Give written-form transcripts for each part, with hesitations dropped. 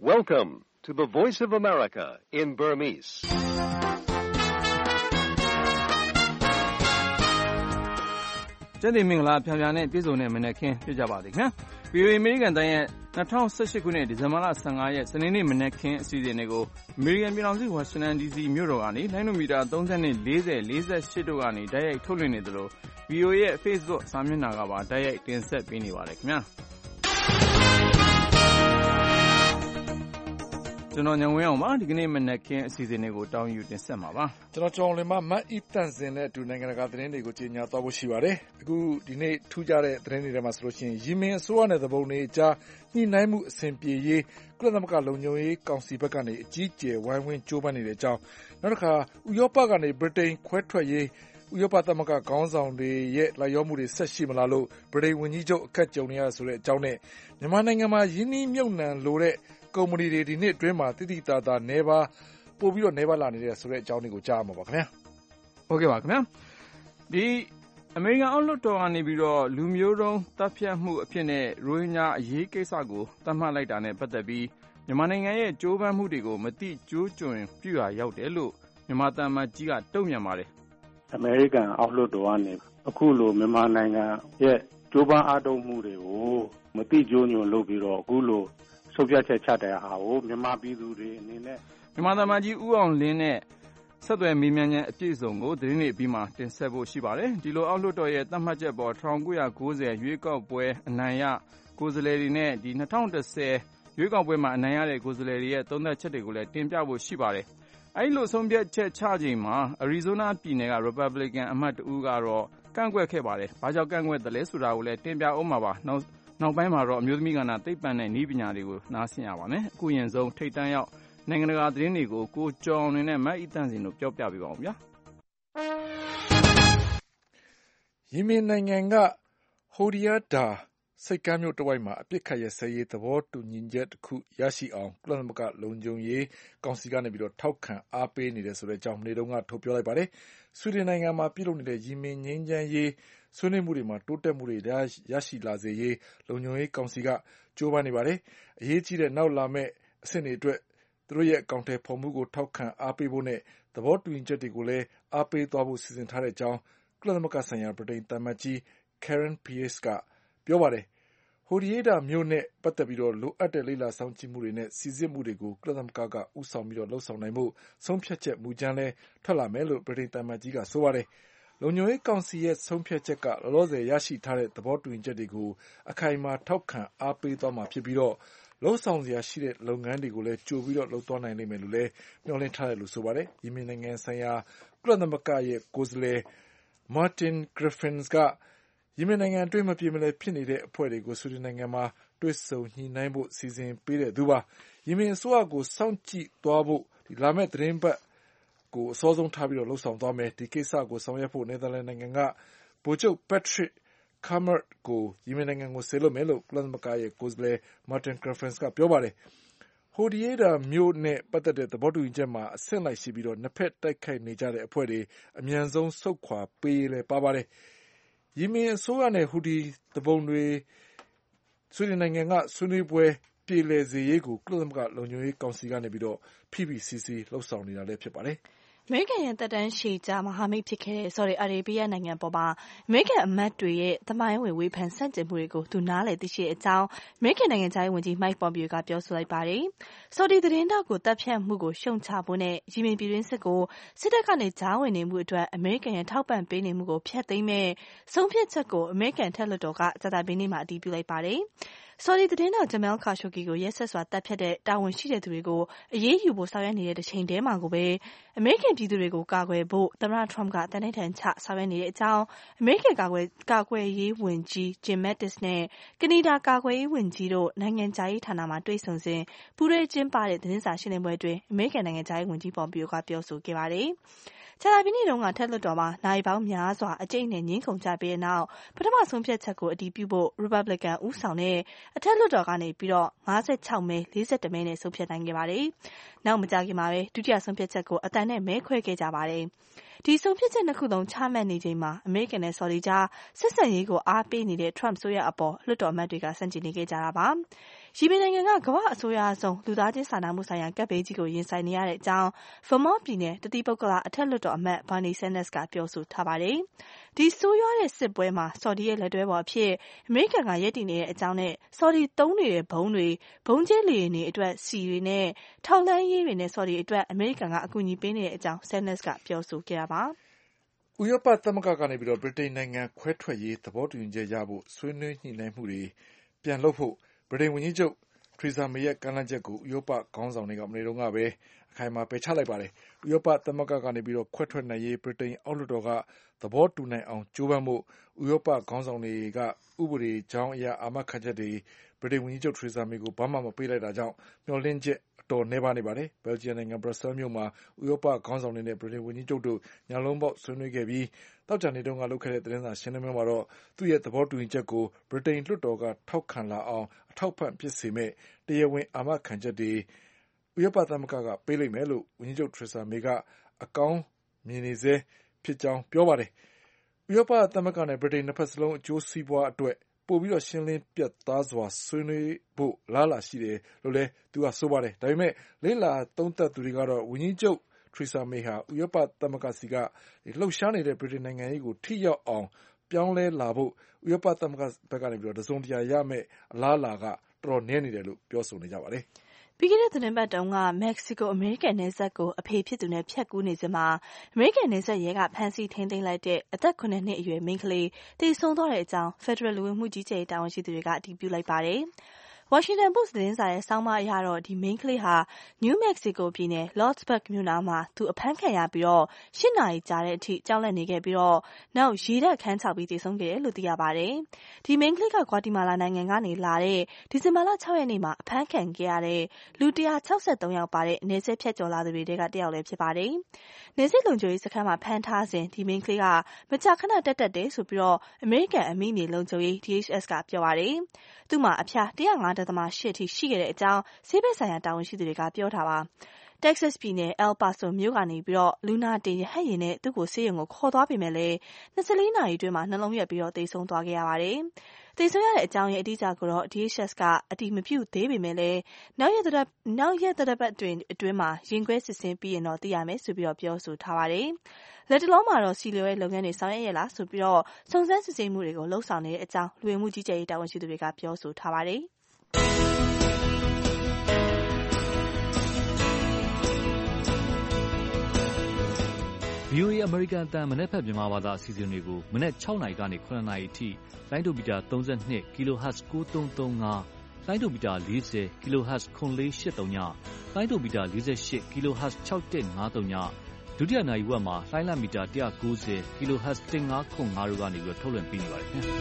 Welcome to the Voice of America in Burmese. ။ကျက်တင်မင်္ဂလာဖြာဖြာနဲ့ပြည်စုံတဲ့မနက်ခင်းဖြစ်ကြပါသည်ခင်ဗျာ။ VOA အမေရိကန်တိုင်းရဲ့2018ခုနှစ်ဒီဇင်ဘာလ15ရက်စနေနေ့မနက်ခင်းအစီအစဉ်တွေကိုအမေရိကန်ပြည်ထောင်စုဝါရှင်တန် DC မြို့တော်ကနေလိုင်းနိုမီတာ30နဲ့40 48တို့ကနေတိုက်ရိုက်ထုတ်လွှင့်နေသလို VOA ရဲ့ Facebook စာမျက်နှာကပါတိုက်ရိုက်တင်ဆက်ပေးနေပါတယ်ခင်ဗျာ။ကျွန်တော်ညဝင်းအောင်ပါဒီကနေ့မနက်ခင်းအစီအစဉ်တွေကိုတောင်းယူတင်ဆက်မှာပါကျွန်တော်ကျောင်းလင်မမတ်အီတန်စင်နဲ့အတူနိုင်ငံတကာသတင်းတွေကိုကြီးညာသွားဖို့ရှိပါတယ်အခုဒီနေ့ထူးခြားတဲ့သတင်းတွေထဲမှာဆိုလို့ရှိရင်ယီမင်အစိုးရနဲ့သဘုံတွေအကြားညှိနှိုင်းမှုအဆင်ပြေရေးကုလသမဂ္ဂလုံခြုံရေးကောင်စီဘက်ကနေအကြီးအကျယ်ဝိုင်းဝန်းကြိုးပမ်းနေတဲ့အကြောင်းနောက်တစ်ခါဥရောပကနေဗြိတိန်ခွဲထွက်ရေးဥရောပသမဂ္ဂခေါင်းဆောင်တွေရဲ့လိုက်လျောမှုတွေဆက်ရှိမလားလို့ဗြိတိန်ဝန်ကြီးချုပ်အခက်ကြုံနေရဆိုတဲ့အကြောင်းနဲ့မြန်မာနိုင်ငံမှာယင်းနှိမ့်မြုပ်နှံလိုတဲ့ကုမ္ပဏီတွေဒီနှစ်အတွင်းမှာတိတိတသားနေပါပို့ပြီးတော့နေပါလာနေတဲ့ဆိုတဲ့အကြောင်းတွေကိုကြားမှာပါခင်ဗျာဟုတ်ကဲ့ပါခင်ဗျာဒီအမေရိကန်အောက်လွှတ်တော်ကနေပြီးတော့လူမျိုးတုံးတပ်ဖြတ်မှုအဖြစ်နဲ့ရိုဟင်ဂျာအရေးကိစ္စကိုသတ်မှတ်လိုက်တာနဲ့ပတ်သက်ပြီးမြန်မာနိုင်ငံရဲ့ကြိုးပမ်းမှုတွေကိုမတိကျိုးကျွံပြုရာရောက်တယ်လို့မြန်မာသံအမတ်ကြီးကတုံ့ပြန်ပါတယ်အမေရိကန်အောက်လွှတ်တော်ကနေအခုလိုမြန်မာနိုင်ငံရဲ့ကြိုးပမ်းအားထုတ်မှုတွေကိုမတိကျိုးညွန်လုပ်ပြီးတော့အခုလိုဆုံးဖြတ်ချက်ချတဲ့ဟာကိုမြန်မာပြည်သူတွေအနေနဲ့မြန်မာသံအမတ်ကြီးဦးအောင်လင်းနဲ့ဆက်သွယ်မေးမြန်းခြင်းအပြည့်စုံကိုသတင်းတွေပြီးမှတင်ဆက်ဖို့ရှိပါတယ်ဒီလိုအောက်လွှတ်တော်ရဲ့သတ်မှတ်ချက်ပေါ်1990ရွေးကောက်ပွဲအနိုင်ရကိုယ်စားလှယ်တွေနဲ့ဒီ2010ရွေးကောက်ပွဲမှာအနိုင်ရတဲ့ကိုယ်စားလှယ်တွေရဲ့သုံးသပ်ချက်တွေကိုလည်းတင်ပြဖို့ရှိပါတယ်အဲဒီလိုဆုံးဖြတ်ချက်ချချိန်မှာအရီဇိုနာပြည်နယ်က Republican အမတ်တဦးကတော့ကန့်ကွက်ခဲ့ပါတယ်ဘာကြောင့်ကန့်ကွက်သလဲဆိုတာကိုလည်းတင်ပြအောင်ပါနောက်ပိုင်းမှာတော့အမျိုးသမီးကဏ္ဍသိပ္ပံနဲ့နည်းပညာတွေကိုနားဆင်ရပါမယ်အခုရင်ဆုံးထိတ်တန့်ရောက်နိုင်ငံတကာသတင်းတွေကိုကိုကျော်နေနဲ့မတ်အီတန်စင်တို့ပြောပြပေးပါအောင်ဗျာယီမင်နိုင်ငံကဟိုဒီယာဒါစိတ်ကမ်းမြို့တဝိုက်မှာအပစ်ခတ်ရစဲရေးသဘောတူညီချက်တစ်ခုရရှိအောင်ကုလသမဂ္ဂလုံခြုံရေးကောင်စီကနေပြီးတော့ထောက်ခံအားပေးနေတယ်ဆိုတဲ့အကြောင်းနေ့တုန်းကထုတ်ပြောလိုက်ပါတယ်ဆွီဒင်နိုင်ငံမှာပြုလုပ်နေတဲ့ယီမင်ငြိမ်းချမ်းရေးဆွေးနွေးမှုတွေမှာတိုးတက်မှုတွေရရှိလာစေရေးလုံခြုံရေးကောင်စီကကြိုးပမ်းနေပါတယ်အရေးကြီးတဲ့နောက်လာမယ့်အဆင့်တွေအတွက်သူတို့ရဲ့အကောင့်ထဲဖော်မှုကိုထောက်ခံအားပေးဖို့နဲ့သဘောတူညီချက်တွေကိုလည်းအားပေးသွားဖို့စီစဉ်ထားတဲ့အကြောင်းကုလသမဂ္ဂဆိုင်ရာဗြိတိန်သံအမတ်ကြီး Karen Pierce ကပြောပါတယ်ဟိုဒီယေဒါမြို့နဲ့ပတ်သက်ပြီးတော့လိုအပ်တဲ့လေ့လာစောင့်ကြည့်မှုတွေနဲ့စီစစ်မှုတွေကိုကုလသမဂ္ဂကဦးဆောင်ပြီးတော့လှုပ်ဆောင်နိုင်ဖို့ဆုံးဖြတ်ချက်မူကြမ်းလည်းထွက်လာမယ်လို့ဗြိတိန်သံအမတ်ကြီးကဆိုပါတယ်လုံခြုံရေးကောင်စီရဲ့ဆုံးဖြတ်ချက်ကလောလောဆယ်ရရှိထားတဲ့သဘောတူညီချက်တွေကိုအခိုင်အမာထောက်ခံအားပေးသွားမှာဖြစ်ပြီးတော့လှုပ်ဆောင်စရာရှိတဲ့လုပ်ငန်းတွေကိုလည်းကြိုပြီးတော့လှုပ်သွားနိုင်လိမ့်မယ်လို့လည်းမျှော်လင့်ထားတယ်လို့ဆိုပါတယ်ယီမင်နိုင်ငံဆိုင်ရာကုလသမဂ္ဂရဲ့ကိုယ်စားလှယ် Martin Griffiths ကယီမင်နိုင်ငံအတွင်းမပြေမလည်ဖြစ်နေတဲ့အဖွဲ့တွေကိုဆွီဒင်နိုင်ငံမှာတွေ့ဆုံညှိနှိုင်းဖို့စီစဉ်ပေးတဲ့သူပါယီမင်အစိုးရကိုစောင့်ကြည့်သွားဖို့လာမယ့်သတင်းပတ်ကိုအစောဆုံးထားပြီးတော့လှုပ်ဆောင်သွားမယ်ဒီကိစ္စကိုဆောင်ရွက်ဖို့နယ်သာလန်နိုင်ငံကဗိုလ်ချုပ် Patrick Kammert ကိုယီမင်နိုင်ငံကိုဆေလွတ်မယ်လို့ကုလသမဂ္ဂရဲ့ကိုယ်စားလှယ် Martin Griffiths ကပြောပါတယ်ဟိုဒီယေဒါမြို့နဲ့ပတ်သက်တဲ့သဘောတူညီချက်မှာအဆင့်လိုက်ရှိပြီးတော့နှစ်ဖက်တိုက်ခိုက်နေကြတဲ့အဖွဲ့တွေအမြန်ဆုံးဆုတ်ခွာပေးလဲပါပါတယ်ယီမင်အစိုးရနဲ့ဟူဒီသဘုံတွေဆွေဒင်နိုင်ငံကဆွေးနွေးပွဲပြေလည်စေရေးကိုကုလသမဂ္ဂလုံခြုံရေးကောင်စီကနေပြီးတော့ဖိဖိစီးစီးလှုပ်ဆောင်နေတာလည်းဖြစ်ပါတယ်အမေရိကန်ရဲ့တပ်တန်းရှည်ကြားမဟာမိတ်ဖြစ်ခဲ့တဲ့ဆော်ဒီအာရေဗျနိုင်ငံပေါ်မှာအမေရိကန်အမတ်တွေရဲ့သမိုင်းဝင်ဝေဖန်ဆန့်ကျင်မှုတွေကိုသူနားလည်သိရှိတဲ့အကြောင်းအမေရိကန်နိုင်ငံခြားရေးဝန်ကြီး Mike Pompeo ကပြောဆိုလိုက်ပါတယ်။ဆော်ဒီသတင်းတောက်ကိုတပ်ဖြတ်မှုကိုရှုံချဖို့နဲ့ယီမင်ပြည်တွင်းစစ်ကိုစစ်တပ်ကနေကြားဝင်နေမှုအတွက်အမေရိကန်ရဲ့ထောက်ပံ့ပေးနေမှုကိုဖျက်သိမ်းမဲ့ဆုံးဖြတ်ချက်ကိုအမေရိကန်ထက်လွှတ်တော်ကကြာသပတေးနေ့မှာအတည်ပြုလိုက်ပါတယ်။ဆော်ဒီသတင်းတောက်ဂျမယ်ခါရှိုဂီကိုရက်ဆက်စွာတပ်ဖြတ်တဲ့တာဝန်ရှိတဲ့သူတွေကိုအရေးယူဖို့ဆောင်ရွက်နေတဲ့တစ်ချိန်တည်းမှာကိုပဲအမေရိကန်ပြည်သူတွေကိုကာကွယ်ဖို့သမ္မတထရမ့်ကတန်တဲ့ထန်ချဆောင်ရွက်နေတဲ့အကြောင်းအမေရိကန်ကာကွယ်ရေးဝန်ကြီး Jim Mattis နဲ့ကနေဒါကာကွယ်ရေးဝန်ကြီးတို့နိုင်ငံခြားရေးဌာနမှာတွေ့ဆုံစဉ်ပူးတွဲကျင်းပတဲ့သတင်းစာရှင်းလင်းပွဲအတွင်းအမေရိကန်နိုင်ငံခြားရေးဝန်ကြီး Pompeo ကပြောဆိုခဲ့ပါတယ်။ကြာသပတေးနေ့တုန်းကထက်လွှတ်တော်မှာနိုင်ပေါင်းများစွာအကျိတ်နဲ့ငင်းခုန်ကြပြီးတဲ့နောက်ပထမဆုံးဖြတ်ချက်ကိုအတည်ပြုဖို့ Republican ဦးဆောင်တဲ့အထက်လွှတ်တော်ကနေပြီးတော့56မဲ41မဲနဲ့ဆုံးဖြတ်နိုင်ခဲ့ပါတယ်။နောက်မကြာခင်မှာပဲဒုတိယဆုံးဖြတ်ချက်ကိုအတန်နဲ့မဲခွဲခဲ့ကြပါတယ်။ဒီဆုံးဖြတ်ချက်နှစ်ခုလုံးချမှတ်နေချိန်မှာအမေရိကန်နဲ့ဆော်ဒီကြားဆက်ဆံရေးကိုအားပေးနေတဲ့ Trump ဆိုရအပေါ်လွှတ်တော်အမတ်တွေကဆန့်ကျင်နေခဲ့ကြတာပါ။ရီမင်နိုင်ငံကကမ္ဘာအစိုးရဆုံးလူသားချင်းစာနာမှုဆိုင်ရာကပ်ဘေးကြီးကိုရင်ဆိုင်နေရတဲ့အကြောင်း Vermont ပြည်နယ်တတိပုဂ္ဂလအထက်လွှတ်တော်အမတ် Bernie Sanders ကပြောဆိုထားပါတယ်။ဒီဆိုးရွားတဲ့စစ်ပွဲမှာဆော်ဒီရဲ့လက်တွဲပေါ်အဖြစ်အမေရိကန်ကရပ်တည်နေတဲ့အကြောင်းနဲ့ဆော်ဒီသုံးနေတဲ့ဘုံတွေဘုံကျဲလေယာဉ်တွေအတွက်စီတွေနဲ့ထောက်လှမ်းရေးတွေနဲ့ဆော်ဒီအတွက်အမေရိကန်ကအကူအညီပေးနေတဲ့အကြောင်း Sanders ကပြောဆိုခဲ့တာပါ။ဥရောပသမဂ္ဂကနေဗြိတိန်နိုင်ငံခွဲထွက်ရေးသဘောတူညီချက်ရဖို့ဆွေးနွေးညှိနှိုင်းမှုတွေပြန်လုပ်ဖို့ဗြိတိန်ဝန်ကြီးချုပ်ထရီဆာမေရဲ့ကမ်းလှမ်းချက်ကိုဥရောပခေါင်းဆောင်တွေကမနေ့တုန်းကပဲအခိုင်အမာပယ်ချလိုက်ပါတယ်။ဥရောပသမဂ္ဂကနေခွဲထွက်နိုင်ရေးဗြိတိန်အောက်လွှတ်တော်ကသဘောတူနိုင်အောင်ကြိုးပမ်းဖို့ဥရောပခေါင်းဆောင်တွေကဥပဒေကြောင်းအရအာမခံချက်တွေဗြိတိန်ဝန်ကြီးချုပ်ထရီဆာမေကိုဘာမှမပေးလိုက်တာကြောင့်မျှော်လင့်ချက်အတော်နည်းပါးနေပါတယ်။ဘယ်လ်ဂျီယံနိုင်ငံဘရပ်ဆဲလ်မြို့မှာဥရောပခေါင်းဆောင်တွေနဲ့ဗြိတိန်ဝန်ကြီးချုပ်တို့ညလုံးပေါက်ဆွေးနွေးခဲ့ပြီးသောကြာနေ့တုန်းကလုပ်ခဲ့တဲ့သတင်းစာရှင်းလင်းပွဲမှာတော့သူ့ရဲ့သဘောတူညီချက်ကိုဗြိတိန်လွှတ်တော်ကထောက်ခံလာအောင်အထောက်အပံ့ဖြစ်စေမဲ့တရားဝင်အာမခံချက်တွေဥရောပသမဂ္ဂကပေးလိမ့်မယ်လို့ဝန်ကြီးချုပ်ထရီဆာမေကအကောင်းမြင်နေဆဲဖြစ်ကြောင်းပြောပါတယ်။ဥရောပသမဂ္ဂနဲ့ဗြိတိန်နှစ်ဖက်စလုံးအကျိုးစီးပွားအတွက်ပိုပြီးရှင်းလင်းပြတ်သားစွာဆွေးနွေးဖို့လားလာရှိတယ်လို့လည်းသူကဆိုပါတယ်။ဒါပေမဲ့လေ့လာသုံးသပ်သူတွေကတော့ဝန်ကြီးချုပ်ထရီဆာမေဟာဥရောပသမဂ္ဂစီကလှုပ်ရှားနေတဲ့ဗြိတိန်နိုင်ငံရေးကိုထိရောက်အောင်ပြောင်းလဲလာဖို့ဥရောပသမဂ္ဂဘက်ကနေတစုံတရာရမယ့်အလားအလာကတော်တော်နည်းနေတယ်လို့ပြောဆိုနေကြပါတယ်။ပြီးခဲ့တဲ့သတင်းပတ်တုန်းကမက္ကဆီကိုအမေရိကန်နယ်စပ်ကိုအဖေဖြစ်သူနဲ့ဖြတ်ကူးနေစဉ်မှာအမေရိကန်နယ်စပ်ရဲကဖမ်းဆီးထိန်းသိမ်းလိုက်တဲ့အသက်9နှစ်အရွယ်မိန်းကလေးသေဆုံးသွားတဲ့အကြောင်းဖက်ဒရယ်လူဝင်မှုကြီးကြပ်ရေးတာဝန်ရှိသူတွေကအတည်ပြုလိုက်ပါတယ်။ Washington Post သတင်းစာရဲ့ဆောင်းပါးအရတော့ဒီမိန်းကလေးဟာ New Mexico ပြည်နယ် Lordsburg မြို့နားမှာသူအဖမ်းခံရပြီး8နာရီကြာတဲ့အထိကြောက်လန့်နေခဲ့ပြီးနောက်ရေဓာတ်ခန်းချောက်ပြီးသေဆုံးခဲ့တယ်လို့သိရပါတယ်။ဒီမိန်းကလေးကဂွါတီမာလာနိုင်ငံကနေလာတဲ့ဒီဇင်ဘာလ6ရက်နေ့မှာအဖမ်းခံခဲ့ရတဲ့လူ163ယောက်ပါတဲ့နယ်စပ်ဖြတ်ကျော်လာသူတွေထဲကတစ်ယောက်လည်းဖြစ်ပါတယ်။နယ်စပ်လုံခြုံရေးစခန်းမှာဖမ်းထားစဉ်ဒီမိန်းကလေးကမကြာခဏတက်တယ်ဆိုပြီးအမေရိကန်အမိမြေလုံခြုံရေး DHS ကပြောပါတယ်။သူ့မှာအဖျား105.8 အထိရှိခဲ့တဲ့အကြောင်းဆေးဘက်ဆိုင်ရာတာဝန်ရှိသူတွေကပြောထားပါ။ Texas ပြည်နယ် El Paso မြို့ကနေလူနာတင်ရဟတ်ယာဉ်နဲ့သူ့ကိုဆေးရုံကိုခေါ်သွားပေမဲ့လည်း24နာရီအတွင်းမှာနှလုံးရပ်ပြီးသေဆုံးသွားခဲ့ရပါတယ်။သေဆုံးရတဲ့အကြောင်းရဲ့အတိအကျကိုတော့ DHS ကအတည်မပြုသေးပေမဲ့လည်းနောက်ရက်သတ္တပတ်အတွင်းမှာရင်ခွဲစစ်ဆေးပြီးရင်တော့သိရမယ်ဆိုပြီးပြောဆိုထားပါတယ်။လက်တလုံးမှာတော့စီလျော်ရဲ့လုပ်ငန်းတွေဆောင်ရွက်ရလားဆိုပြီးစုံစမ်းစစ်ဆေးမှုတွေကိုလှုပ်ဆောင်နေတဲ့အကြောင်းလူဝင်မှုကြီးကြပ်ရေးတာဝန်ရှိသူတွေကပြောဆိုထားပါတယ်။ VOA အမေရိကန်အသံမနက်ဖြန်မြန်မာဘာသာအစီအစဉ်တွေကိုမနက်6နာရီကနေ9နာရီအထိလိုင်းဒိုမီတာ32 kHz 9335လိုင်းဒိုမီတာ40 kHz 9483ညလိုင်းဒိုမီတာ48 kHz 6153ညဒုတိယနာရီဝက်မှာလိုင်းလမီတာ190 kHz 1505တို့ကနေထုတ်လွှင့်ပေးနေပါတယ်ခင်ဗျာ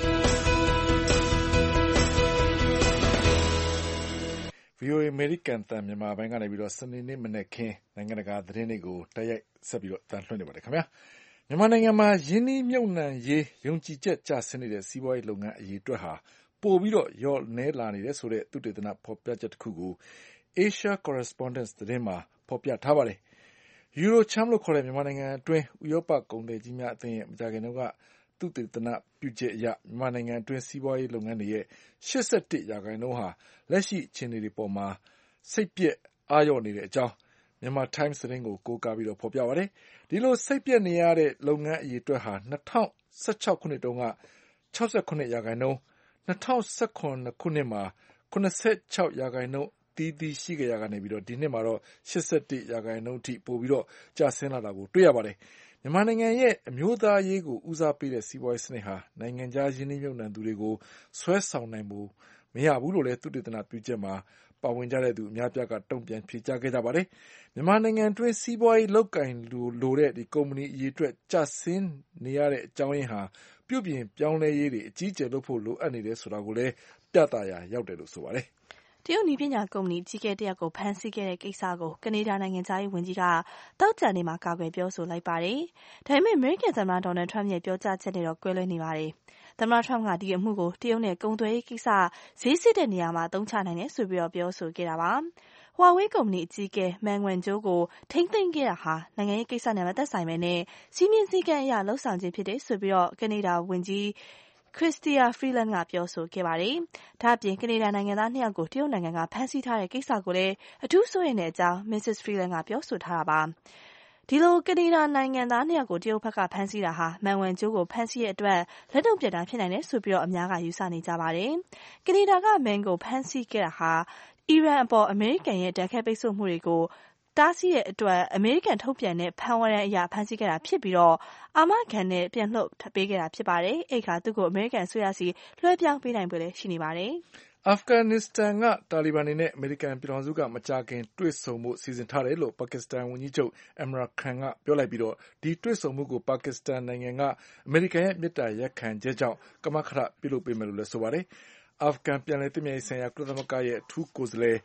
VOA အမေရိကန်အသံမြန်မာပိုင်းကနေစနေနေ့မနက်ခင်းနိုင်ငံတကာသတင်းတွေကိုတိုက်ရိုက်ဆက်ပြီးတန်လှည့်နေပါတယ်ခင်ဗျာမြန်မာနိုင်ငံမှာယင်းနှိမ့်မြုပ်နှံရေးယုံကြည်ချက်ကျဆင်းနေတဲ့စီးပွားရေးလုပ်ငန်းအရေးအတွက်ဟာပိုပြီးလျော့နည်းလာနေတယ်ဆိုတဲ့သုတေသနဖော်ပြချက်တစ်ခုကို Asia Correspondence သတင်းမှာဖော်ပြထားပါတယ်။ Eurocham လို့ခေါ်တဲ့မြန်မာနိုင်ငံအတွင်းဥရောပကုန်သည်ကြီးများအသင်းရဲ့မကြာခင်ကသုတေသနပြုချက်အရမြန်မာနိုင်ငံအတွင်းစီးပွားရေးလုပ်ငန်းတွေရဲ့81%ဟာလက်ရှိအခြေအနေတွေပေါ်မှာစိတ်ပျက်အားလျော့နေတဲ့အကြောင်းမြန်မာ Times သတင်းကိုကိုးကားပြီးဖော်ပြပါတယ်။ဒီလိုစိတ်ပျက်နေရတဲ့လုပ်ငန်းအရေးအတွက်ဟာ2016ခုနှစ်တုန်းက68%, 2019ခုနှစ်မှာ86%သီးသီးရှိခဲ့ရကနေဒီနှစ်မှာတော့81%အထိပိုပြီးကျဆင်းလာတာကိုတွေ့ရပါတယ်။မြန်မာနိုင်ငံရဲ့အမျိုးသားရေးကိုဦးစားပေးတဲ့စီးပွားရေးစနစ်ဟာနိုင်ငံခြားရင်းနှီးမြှုပ်နှံသူတွေကိုဆွဲဆောင်နိုင်ဖို့မရဘူးလို့လည်းသုတေသနပြုချက်မှာပါဝင်ကြတဲ့သူအများပြားကတုံ့ပြန်ဖြေကြားခဲ့ကြပါတယ်။မြန်မာနိုင်ငံအတွင်းစီးပွားရေးလုပ်ကိုင်လိုတဲ့ကုမ္ပဏီအရေးအတွက်ကျဆင်းနေရတဲ့အကြောင်းရင်းဟာပြုပြင်ပြောင်းလဲရေးတွေအကြီးအကျယ်လုပ်ဖို့လိုအပ်နေတယ်ဆိုတာကိုလည်းပြသရာရောက်တယ်လို့ဆိုပါတယ်။တရုတ်နည်းပညာကုမ္ပဏီကြီးကဲတယောက်ကိုဖမ်းဆီးခဲ့တဲ့ကိစ္စကိုကနေဒါနိုင်ငံသားရေးဝန်ကြီးကတောက်ကြနေမှာကာကွယ်ပြောဆိုလိုက်ပါတယ်။ဒါပေမဲ့အမေရိကန်သမ္မတဒေါ်နယ်ထရမ့်ရဲ့ပြောကြားချက်နဲ့တော့ကွဲလွဲနေပါတယ်။သမ္မတထရမ့်ကဒီအမှုကိုတရုတ်နဲ့ကုန်သွယ်ရေးကိစ္စဈေးစစ်တဲ့နေရာမှာသုံးချနိုင်တယ်ဆိုပြီးပြောဆိုခဲ့တာပါ။ Huawei ကုမ္ပဏီအကြီးအကဲ Meng Wanzhou ကိုထိန်းသိမ်းခဲ့တာဟာနိုင်ငံရေးကိစ္စနဲ့မသက်ဆိုင်ဘဲနဲ့စီမင်းစည်းကမ်းအရလှုပ်ဆောင်ခြင်းဖြစ်တယ်ဆိုပြီးကနေဒါဝန်ကြီး Chrystia Freeland ကပြောဆိုခဲ့ပါတယ်။ဒါ့အပြင်ကနေဒါနိုင်ငံသား2ယောက်ကိုတရုတ်နိုင်ငံကဖမ်းဆီးထားတဲ့ကိစ္စကိုလည်းအထူးစိုးရိမ်တဲ့အကြောင်း Mrs. Freeland ကပြောဆိုထားတာပါ။ဒီလိုကနေဒါနိုင်ငံသား2ယောက်ကိုတရုတ်ဘက်ကဖမ်းဆီးတာဟာမန်ဝန်ကျိုးကိုဖမ်းဆီးတဲ့အတွက်လက်တုံ့ပြန်တာဖြစ်နိုင်တယ်ဆိုပြီးအများကယူဆနေကြပါတယ်။ကနေဒါကမန်ကိုဖမ်းဆီးခဲ့တာဟာအီရန်အပေါ်အမေရိကန်ရဲ့ဓာတ်ခဲပိတ်ဆို့မှုတွေကိုတားဆီးတဲ့အတွက်အမေရိကန်ထုတ်ပြန်တဲ့ဖမ်းဝရမ်းအရဖမ်းဆီးခဲ့တာဖြစ်ပြီးအာမခံနဲ့ပြန်လွှတ်ပေးခဲ့တာဖြစ်ပါတယ်။အဲ့ခါသူ့ကိုအမေရိကန်အစိုးရစီလွှဲပြောင်းပေးနိုင်ပွဲလည်းရှိနေပါတယ်။အာဖဂန်နစ္စတန်ကတာလီဘန်တွေနဲ့အမေရိကန်ပြည်ထောင်စုကမကြာခင်တွေ့ဆုံမှုစီစဉ်ထားတယ်လို့ပါကစ္စတန်ဝန်ကြီးချုပ် Imran Khan ကပြောလိုက်ပြီးဒီတွေ့ဆုံမှုကိုပါကစ္စတန်နိုင်ငံကအမေရိကန်ရဲ့မေတ္တာရပ်ခံချက်ကြောင့်ကမကထပြုလုပ်ပေးမယ်လို့လည်းဆိုပါတယ်။အာဖဂန်ပြန်လည်သင့်မြတ်ရေးဆိုင်ရာကုလသမဂ္ဂရဲ့အထူးကိုယ်စားလှယ်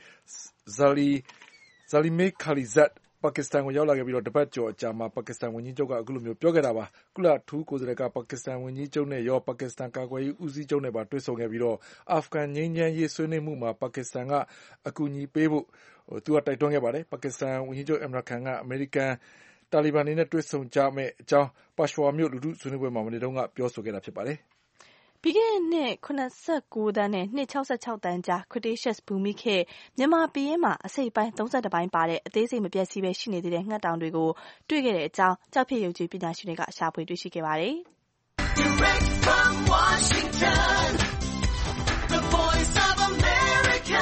Zalmay Khalilzadပါကစ္စတန်ကိုရောက်လာခဲ့ပြီးတပတ်ကျော်အကြာမှာပါကစ္စတန်ဝန်ကြီးချုပ်ကအခုလိုမျိုးပြောခဲ့တာပါ။ကုလအထူးကိုယ်စားလှယ်ကပါကစ္စတန်ဝန်ကြီးချုပ်နဲ့ရောပါကစ္စတန်ကာကွယ်ရေးဦးစီးချုပ်နဲ့ပါတွေ့ဆုံခဲ့ပြီးအာဖဂန်ငြိမ်းချမ်းရေးဆွေးနွေးမှုမှာပါကစ္စတန်ကအကူအညီပေးဖို့သူကတိုက်တွန်းခဲ့ပါတယ်။ပါကစ္စတန်ဝန်ကြီးချုပ် Imran Khan ကအမေရိကန်တာလီဘန်တွေနဲ့တွေ့ဆုံကြမယ့်အကြောင်းပါရှ်ဝါမြို့လူထုဆွေးနွေးပွဲမှာမနေ့တုန်းကပြောဆိုခဲ့တာဖြစ်ပါတယ်။ပြီးခဲ့တဲ့နှစ်89တန်းနဲ့နှစ်66တန်းကြား Cretaceous ဘူမိခေတ်မြန်မာပြည်မှာအစိတ်ပိုင်း32ပိုင်းပါတဲ့အသေးစိတ်မပြတ်စီးပဲရှိနေသေးတဲ့ငှက်တောင်တွေကိုတွေ့ခဲ့တဲ့အကြောင်းကြောက်ဖြစ်ယုံကြည်ပညာရှင်တွေကရှာဖွေတွေ့ရှိခဲ့ပါတယ်။ Direct from Washington, the Voice of America,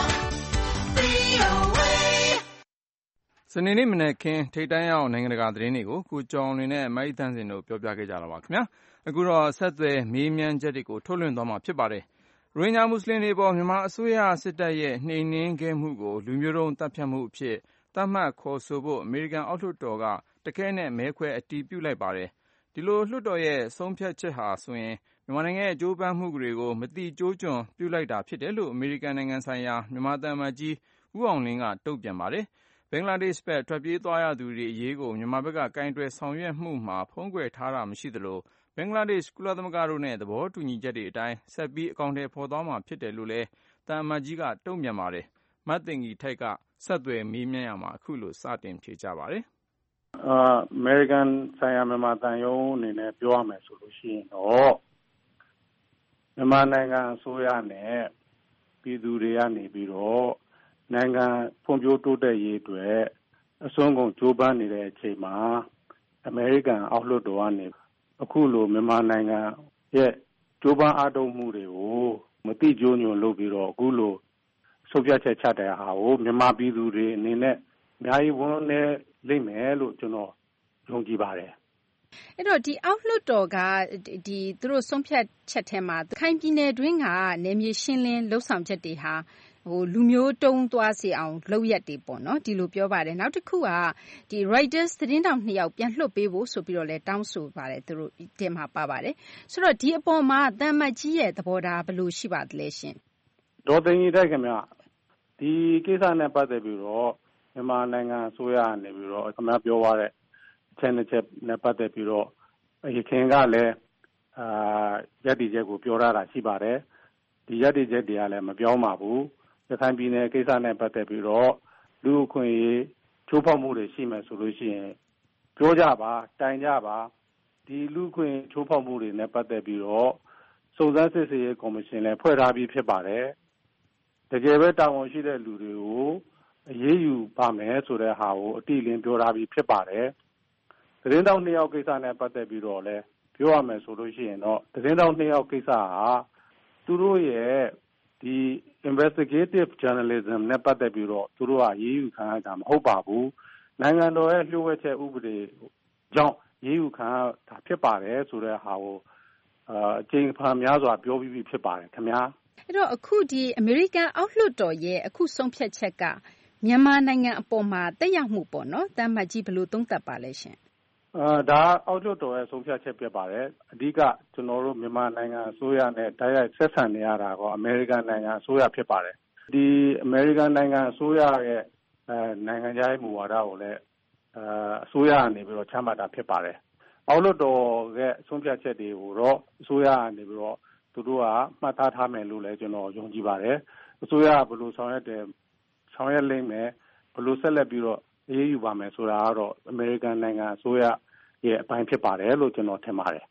VOA စနေနေ့မနက်ခင်းထိပ်တန်းရောက်နိုင်ငံတကာသတင်းတွေကိုကိုကျော်လွင်နဲ့မိုက်တန်းစင်တို့ပြောပြခဲ့ကြတာပါခင်ဗျာအခုတော့ဆက်သွယ်မေးမြန်းချက်တွေကိုထုတ်လွှင့်သွားမှာဖြစ်ပါတယ်။ရိုဟင်ဂျာမွတ်စလင်တွေပေါ်မြန်မာအစိုးရစစ်တပ်ရဲ့နှိမ်နင်းခဲ့မှုကိုလူမျိုးတုံးတပ်ဖြတ်မှုအဖြစ်သတ်မှတ်ခေါ်ဆိုဖို့အမေရိကန်အောက်လွှတ်တော်ကတခဲနဲ့မဲခွဲအတည်ပြုလိုက်ပါတယ်။ဒီလိုလွှတ်တော်ရဲ့ဆုံးဖြတ်ချက်ဟာဆိုရင်မြန်မာနိုင်ငံရဲ့ကြိုးပမ်းမှုတွေကိုမတိကျိုးကျွံပြုလိုက်တာဖြစ်တယ်လို့အမေရိကန်နိုင်ငံဆိုင်ရာမြန်မာသံအမတ်ကြီးဦးအောင်လင်းကတုံ့ပြန်ပါတယ်။ဘင်္ဂလားဒေ့ရှ်ဘက်ထွက်ပြေးသွားရသူတွေအရေးကိုမြန်မာဘက်ကကင်တွယ်ဆောင်ရွက်မှုမှာဖုံးကွယ်ထားတာမရှိသလိုဘင်္ဂလားဒေ့ရှ်ကုလသမဂ္ဂတို့နဲ့သဘောတူညီချက်တွေအတိုင်းဆက်ပြီးအကောင့်ထဲပေါ်သွားမှာဖြစ်တယ်လို့လည်းသံအမတ်ကြီးကတုံ့ပြန်ပါတယ်။မတ်တင်ကြီးထိုက်ကဆက်သွယ်မေးမြန်းရမှာအခုလိုစတင်ဖြေကြပါတယ်။အမေရိကန်ဆိုင်ရာမြန်မာသံရုံးအနေနဲ့ပြောရမယ်ဆိုလို့ရှိရင်တော့မြန်မာနိုင်ငံအစိုးရနဲ့ပြည်သူတွေကနေပြီးတော့နိုင်ငံဖွံ့ဖြိုးတိုးတက်ရေးအတွက်အစွမ်းကုန်ကြိုးပမ်းနေတဲ့အချိန်မှာအမေရိကန်အောက်လွှတ်တော်ကနေအခုလိုမြန်မာနိုင်ငံရဲ့ကြိုးပမ်းအားထုတ်မှုတွေကိုမတိကျိုးညွှန်လုပ်ပြီးတော့အခုလိုဆုံးဖြတ်ချက်ချတဲ့ဟာကိုမြန်မာပြည်သူတွေအနေနဲ့အများကြီးဝန်းနေလိမ့်မယ်လို့ကျွန်တော်ယုံကြည်ပါတယ်။အဲ့တော့ဒီအောက်လွှတ်တော်ကသူတို့ဆုံးဖြတ်ချက်ထဲမှာခိုင်ပြည်နယ်တွင်းကနယ်မြေရှင်းလင်းလှုပ်ဆောင်ချက်တွေဟာလူမျိုးတုံးသွားစေအောင်လုပ်ရက်တွေပေါ့နော်ဒီလိုပြောပါတယ်နောက်တစ်ခုကဒီ Reuters သတင်းတောင်2ယောက်ပြန်လွှတ်ပေးဖို့ဆိုပြီးတော့လဲတောင်းဆိုပါတယ်သူတို့တင်မှာပါပါတယ်ဆိုတော့ဒီအပေါ်မှာတမ္မတ်ကြီးရဲ့သဘောထားဘယ်လိုရှိပါသလဲရှင်ဒေါ်သိန်းကြီးတိုက်ခင်ဗျဒီကိစ္စနဲ့ပတ်သက်ပြီးတော့မြန်မာနိုင်ငံအစိုးရကနေပြီးတော့ခင်ဗျပြောသွားတဲ့အချက်နဲ့ချက်နဲ့ပတ်သက်ပြီးတော့ရခင်ကလည်းရည်တည်ချက်ကိုပြောထားတာရှိပါတယ်ဒီရည်တည်ချက်တွေကလည်းမပြောင်းပါဘူးရခိုင်ပြည်နယ်ကိစ္စနဲ့ပတ်သက်ပြီးတော့လူ့အခွင့်အရေးချိုးဖောက်မှုတွေရှိမယ်ဆိုလို့ရှိရင်ပြောကြပါတိုင်ကြပါဒီလူ့အခွင့်ချိုးဖောက်မှုတွေနဲ့ပတ်သက်ပြီးတော့စုံစမ်းစစ်ဆေးရေးကော်မရှင်လည်းဖွဲ့ထားပြီးဖြစ်ပါတယ်တကယ်ပဲတာဝန်ရှိတဲ့လူတွေကိုအရေးယူပါမယ်ဆိုတဲ့ဟာကိုအတိအလင်းပြောထားပြီးဖြစ်ပါတယ်သတင်းတောက်2ယောက်ကိစ္စနဲ့ပတ်သက်ပြီးတော့လည်းပြောရမယ်ဆိုလို့ရှိရင်တော့သတင်းတောက်2ယောက်ကိစ္စဟာသူတို့ရဲ့ဒီ investigative journalism နဲ့ပတ်သက်ပြီးတော့သူတို့ကရေးယူခံရတာမဟုတ်ပါဘူးနိုင်ငံတော်ရဲ့လျှို့ဝှက်ချက်ဥပဒေကြောင့်ရေးယူခံရတာဖြစ်ပါတယ်ဆိုတဲ့ဟာကိုအကျဉ်းဖန်များစွာပြောပြီးဖြစ်ပါတယ်ခင်ဗျာအဲ့တော့အခုဒီအမေရိကန်အောက်လွှတ်တော်ရဲ့အခုဆုံးဖြတ်ချက်ကမြန်မာနိုင်ငံအပေါ်မှာတက်ရောက်မှုပေါ့နော်တမ္မတ်ကြီးဘယ်လိုသုံးသပ်ပါလဲရှင်ဒါအောက်လွှတ်တော်ရဲ့ဆုံးဖြတ်ချက်ဖြစ်ပါတယ်အဓိကကျွန်တော်တို့မြန်မာနိုင်ငံအစိုးရနဲ့တိုက်ရိုက်ဆက်ဆံနေရတာကအမေရိကန်နိုင်ငံအစိုးရဖြစ်ပါတယ်ဒီအမေရိကန်နိုင်ငံအစိုးရရဲ့နိုင်ငံခြားရေးမူဝါဒကိုလည်းအစိုးရကနေပြီးတော့ချမှတ်တာဖြစ်ပါတယ်အောက်လွှတ်တော်ရဲ့ဆုံးဖြတ်ချက်တွေကိုတော့အစိုးရကနေပြီးတော့သူတို့ကမှတ်သားထားမယ်လို့လည်းကျွန်တော်ယုံကြည်ပါတယ်အစိုးရကဘယ်လိုဆောင်ရွက်လိမ့်မယ်ဘယ်လိုဆက်လက်ပြီးတော့အရေးယူပါမယ်ဆိုတာကတော့အမေရိကန်နိုင်ငံအစိုးရရဲ့အပိုင်းဖြစ်ပါတယ်လို့ကျွန်တော်ထင်ပါတယ်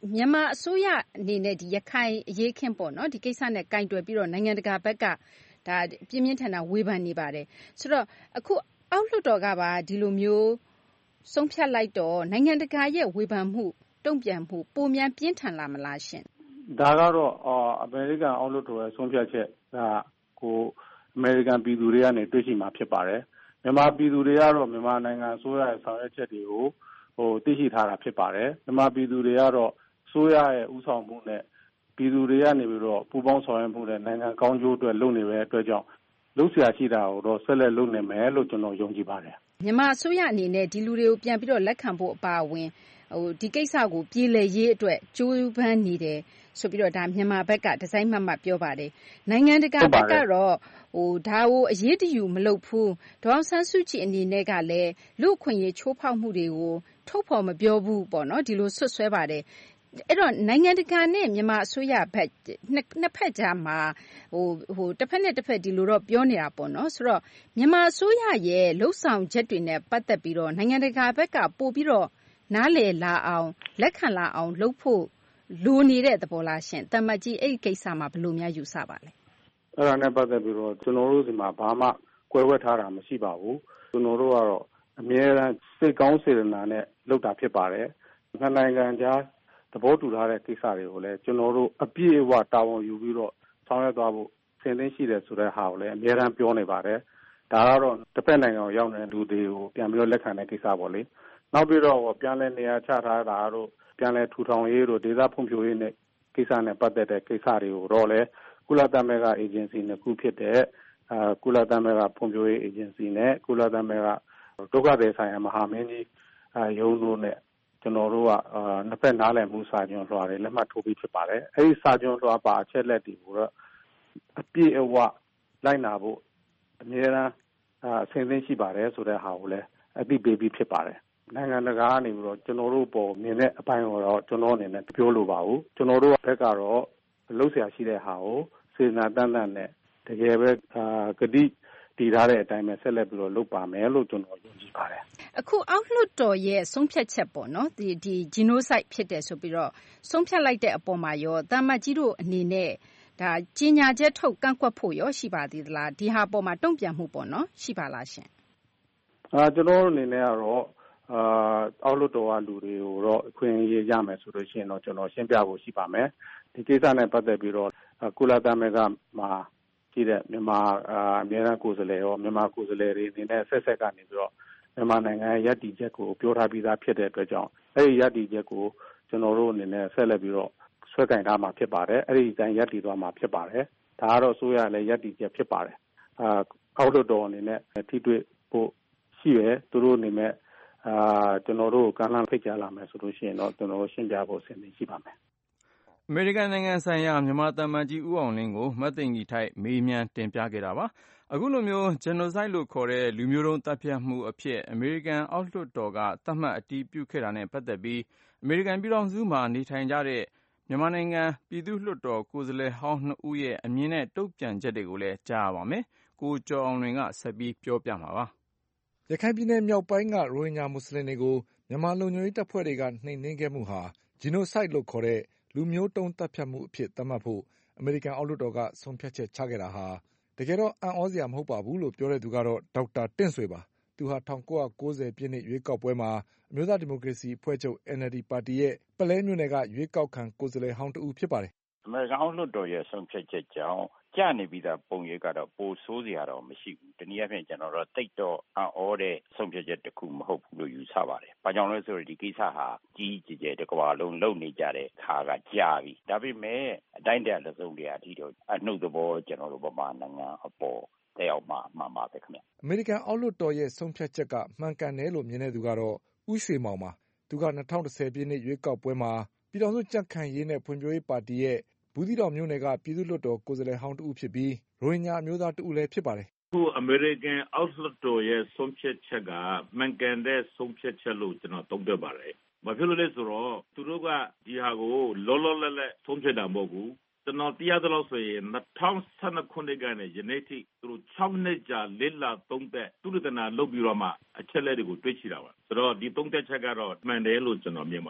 မြန်မာအစိုးရအနေနဲ့ဒီရခိုင်အရေးခင်းပေါ့နော်ဒီကိစ္စနဲ့ကင်တွယ်ပြီးတော့နိုင်ငံတကာဘက်ကဒါပြင်းပြင်းထန်ထန်ဝေဖန်နေပါတယ်ဆိုတော့အခုအောက်လွှတ်တော်ကပါဒီလိုမျိုးဆုံးဖြတ်လိုက်တော့နိုင်ငံတကာရဲ့ဝေဖန်မှုတုံ့ပြန်မှုပုံများပြင်းထန်လာမလားရှင်ဒါကတော့အမေရိကန်အောက်လွှတ်တော်ရဲ့ဆုံးဖြတ်ချက်ကကိုအမေရိကန်ပြည်သူတွေကနေတွေ့ရှိမှာဖြစ်ပါတယ်မြန်မာပြည်သူတွေကတော့မြန်မာနိုင်ငံအစိုးရရဲ့ဆောင်ရွက်ချက်တွေကိုသိရှိထားတာဖြစ်ပါတယ်မြန်မာပြည်သူတွေကတော့အစိုးရရဲ့ဥဆောင်မှုနဲ့ပြည်သူတွေကနေပြီးတော့ပူးပေါင်းဆောင်ရွက်မှုနဲ့နိုင်ငံကောင်းကျိုးအတွက်လုပ်နေတဲ့အတွက်ကြောင့်လုပ်เสียရှိတာကိုတော့ဆက်လက်လုပ်နေမယ်လို့ကျွန်တော်ယုံကြည်ပါတယ်မြန်မာအစိုးရအနေနဲ့ဒီလူတွေကိုပြန်ပြီးတော့လက်ခံဖို့အပါအဝင်ဒီကိစ္စကိုပြည်လည်ရေးအတွက်ကြိုးပမ်းနေတယ်ဆိုပြီးတော့ဒါမြန်မာဘက်ကဒီဇိုင်းမှတ်ပြောပါတယ်နိုင်ငံတကာဘက်ကတော့ဒါကိုအရေးတယူမလုပ်ဘူးဒေါအောင်ဆန်းစုကြည်အနေနဲ့ကလည်းလူ့အခွင့်အရေးချိုးဖောက်မှုတွေကိုထုတ်ဖော်မပြောဘူးပေါ့နော်ဒီလိုဆွတ်ဆွဲပါတယ်အဲ့တော့နိုင်ငံတကာနဲ့မြန်မာအစိုးရဘက်နှစ်ဖက်ကြားမှာတစ်ဖက်နဲ့တစ်ဖက်ဒီလိုတော့ပြောနေတာပေါ့နော်ဆိုတော့မြန်မာအစိုးရရဲ့လှုပ်ဆောင်ချက်တွေနဲ့ပတ်သက်ပြီးတော့နိုင်ငံတကာဘက်ကပို့ပြီးတော့နားလည်လာအောင်လက်ခံလာအောင်လုပ်ဖို့လိုနေတဲ့သဘောလားရှင်တမတ်ကြီးအဲ့ဒီကိစ္စမှာဘယ်လိုများယူဆပါလဲအဲ့ဒါနဲ့ပတ်သက်ပြီးတော့ကျွန်တော်တို့ဒီမှာဘာမှကွဲဝဲထားတာမရှိပါဘူးကျွန်တော်တို့ကတော့အမြဲတမ်းစိတ်ကောင်းစေတနာနဲ့လုပ်တာဖြစ်ပါတယ်နှစ်နိုင်ငံကြားသဘောတူထားတဲ့ကိစ္စတွေကိုလည်းကျွန်တော်တို့အပြည့်အဝတာဝန်ယူပြီးတော့ဆောင်ရွက်သွားဖို့ဆင်သင့်ရှိတယ်ဆိုတဲ့ဟာကိုလည်းအမြဲတမ်းပြောနေပါတယ်ဒါကတော့တစ်ဖက်နိုင်ငံကိုရောက်နေတဲ့လူတွေကိုပြန်ပြီးတော့လက်ခံတဲ့ကိစ္စပေါ့လေနောက်ပြီးတော့ပြန်လည်နေရာချထားတာတို့ပြန်လည်ထူထောင်ရေးတို့ဒေသဖွံ့ဖြိုးရေးနဲ့ကိစ္စနဲ့ပတ်သက်တဲ့ကိစ္စတွေကိုတော့လည်းကုလသမဂ္ဂအေဂျင်စီနှစ်ခုဖြစ်တဲ့ကုလသမဂ္ဂဖွံ့ဖြိုးရေးအေဂျင်စီနဲ့ကုလသမဂ္ဂဒုက္ခသည်ဆိုင်ရာမဟာမင်းကြီးရုံးတို့နဲ့ကျွန်တော်တို့ကနှစ်ဖက်နားလည်မှုစာချုပ်လွှာတွေလက်မှတ်ထိုးပြီးဖြစ်ပါတယ်အဲဒီစာချုပ်လွှာပါအချက်လက်တွေကိုတော့အပြည့်အဝလိုက်နာဖို့အများအားအဆင်သင့်ရှိပါတယ်ဆိုတဲ့ဟာကိုလည်းအသိပေးပြီးဖြစ်ပါတယ်နိုင်ငံတကာကနေပြီးတော့ကျွန်တော်တို့ပေါ်မြင်တဲ့အပိုင်းကိုတော့ကျွန်တော်အနေနဲ့ပြောလိုပါဘူးကျွန်တော်တို့ဘက်ကတော့လှုပ်ရှားရှိတဲ့ဟာကိုစေနာတန်းတန်းနဲ့တကယ်ပဲဂတိတည်ထားတဲ့အတိုင်းပဲဆက်လက်ပြီးတော့လုပ်ပါမယ်လို့ကျွန်တော်ယုံကြည်ပါတယ်အခုအောက်လွှတ်တော်ရဲ့ဆုံးဖြတ်ချက်ပေါ့နော်ဒီ genocide ဖြစ်တယ်ဆိုပြီးတော့ဆုံးဖြတ်လိုက်တဲ့အပေါ်မှာရောတာမတ်ကြီးတို့အနေနဲ့ဒါကြီးညာချက်ထုတ်ကန့်ကွက်ဖို့ရောရှိပါသေးသလားဒီဟာပေါ်မှာတုံ့ပြန်မှုပေါ့နော်ရှိပါလားရှင်ကျွန်တော်အနေနဲ့ကတော့အောက်လွှတ်တော်ကလူတွေကိုတော့အခွင့်အရေးရမယ်ဆိုလို့ရှိရင်တော့ကျွန်တော်ရှင်းပြဖို့ရှိပါမယ်ဒီကိစ္စနဲ့ပတ်သက်ပြီးတော့ကုလသမဂ္ဂမှာရှိတဲ့မြန်မာအမြဲတမ်းကိုယ်စားလှယ်ရောမြန်မာကိုယ်စားလှယ်တွေအနေနဲ့ဆက်ဆက်ကနေပြီးတော့မြန်မာနိုင်ငံရဲ့ရည်တည်ချက်ကိုပြောထားပြီးသားဖြစ်တဲ့အတွက်ကြောင့်အဲဒီရည်တည်ချက်ကိုကျွန်တော်တို့အနေနဲ့ဆက်လက်ပြီးတော့ဆွဲကင်ထားမှာဖြစ်ပါတယ်အဲဒီအတိုင်းရည်တည်သွားမှာဖြစ်ပါတယ်ဒါကတော့ဆိုရလည်းရည်တည်ချက်ဖြစ်ပါတယ်အောက်လွှတ်တော်အနေနဲ့ထိတွေ့ဖို့ရှိရသူတို့အနေနဲ့ကျွန်တော်တို့ကမ်းလှမ်းဖိတ်ကြားလာမယ်ဆိုလို့ရှိရင်တော့ကျွန်တော်ရှင်းပြဖို့အဆင်သင့်ရှိပါမယ်အမေရိကန်နိုင်ငံဆိုင်ရာမြန်မာသံအမတ်ကြီးဦးအောင်လင်းကိုမသိင်္ဂီထိုက်မေးမြန်းတင်ပြခဲ့တာပါအခုလိုမျိုး genocide လို့ခေါ်တဲ့လူမျိုးတုံးသတ်ဖြတ်မှုအဖြစ်အမေရိကန်အောက်လွှတ်တော်ကသတ်မှတ်အတည်ပြုခဲ့တာနဲ့ပတ်သက်ပြီးအမေရိကန်ပြည်ထောင်စုမှာနေထိုင်ကြတဲ့မြန်မာနိုင်ငံပြည်သူ့လွှတ်တော်ကိုယ်စားလှယ်ဟောင်း2ဦးရဲ့အမြင်နဲ့တုံ့ပြန်ချက်တွေကိုလည်းကြားရပါမယ်ကိုကျော်အောင်လွင်ကဆက်ပြီးပြောပြမှာပါရခိုင်ပြည်နယ်မြောက်ပိုင်းကရိုဟင်ဂျာမွတ်စလင်တွေကိုမြန်မာလုံခြုံရေးတပ်ဖွဲ့တွေကနှိမ်နင်းခဲ့မှုဟာ genocide လို့ခေါ်တဲ့လူမျိုးတုံးသတ်ဖြတ်မှုအဖြစ်သတ်မှတ်ဖို့အမေရိကန်အောက်လွှတ်တော်ကဆုံးဖြတ်ချက်ချခဲ့တာဟာတကယ်တော့အံ့ဩစရာမဟုတ်ပါဘူးလို့ပြောတဲ့သူကတော့ဒေါက်တာတင့်ဆွေပါသူဟာ1990ပြည့်နှစ်ရွေးကောက်ပွဲမှာအမျိုးသားဒီမိုကရေစီအဖွဲ့ချုပ် NLD ပါတီရဲ့ပုလဲမြို့နယ်ကရွေးကောက်ခံကိုယ်စားလှယ်ဟောင်းတဦးဖြစ်ပါတယ်အမေရိကန်အောက်လွှတ်တော်ရဲ့ဆုံးဖြတ်ချက်ကြောင့်ကျနေပြီးသားပုံရိပ်ကတော့ပိုဆိုးစရာတော့မရှိဘူး။တနည်းအားဖြင့်ကျွန်တော်တို့တိတ်တော့အံ့ဩတဲ့ဆုံးဖြတ်ချက်တစ်ခုမဟုတ်ဘူးလို့ယူဆပါတယ်။ဘာကြောင့်လဲဆိုတော့ဒီကိစ္စဟာကြီးကြီးကျယ်တစ်ကမ္ဘာလုံးလုံနေကြတဲ့ခါကကြာပြီ။ဒါပေမဲ့အတိုင်းအတာတစ်စုံတရာအထိတော့အနှုတ်သဘောကျွန်တော်တို့ဗမာနိုင်ငံအပေါ်တက်ရောက်မှာမှန်ပါပဲခင်ဗျ။အမေရိကန်အောက်လွှတ်တော်ရဲ့ဆုံးဖြတ်ချက်ကမှန်ကန်တယ်လို့မြင်တဲ့သူကတော့ဦးရွှေမောင်ပါ။သူက2010ပြည့်နှစ်ရွေးကောက်ပွဲမှာပြည်ထောင်စုကြံ့ခိုင်ရေးနဲ့ဖွံ့ဖြိုးရေးပါတီရဲ့ဘူးသီးတောင်မြို့နယ်ကပြည်သူ့လွှတ်တော်ကိုယ်စားလှယ်ဟောင်းတဦးဖြစ်ပြီးရိုဟင်ဂျာအမျိုးသားတဦးလည်းဖြစ်ပါတယ်။အခုအမေရိကန်အောက်လွှတ်တော်ရဲ့ဆုံးဖြတ်ချက်ကမှန်ကန်တဲ့ဆုံးဖြတ်ချက်လို့ကျွန်တော်သုံးသပ်ပါတယ်။ဘာဖြစ်လို့လဲဆိုတော့သူတို့ကဒီဟာကိုလောလောလတ်လတ်ဆုံးဖြတ်တာမဟုတ်ဘူး။ကျွန်တော်တရားသလောက်ဆိုရင်2012ခုနှစ်ကနေယနေ့ထိသူတို့6နှစ်ကြာလက်လာသုံးသက်သူတို့တနာလုပ်ပြီးတော့မှအချက်လက်တွေကိုတွေးချတာပါ။ဆိုတော့ဒီသုံးသက်ချက်ကတော့မှန်တယ်လို့ကျွန်တော်မြင်ပါတယ်။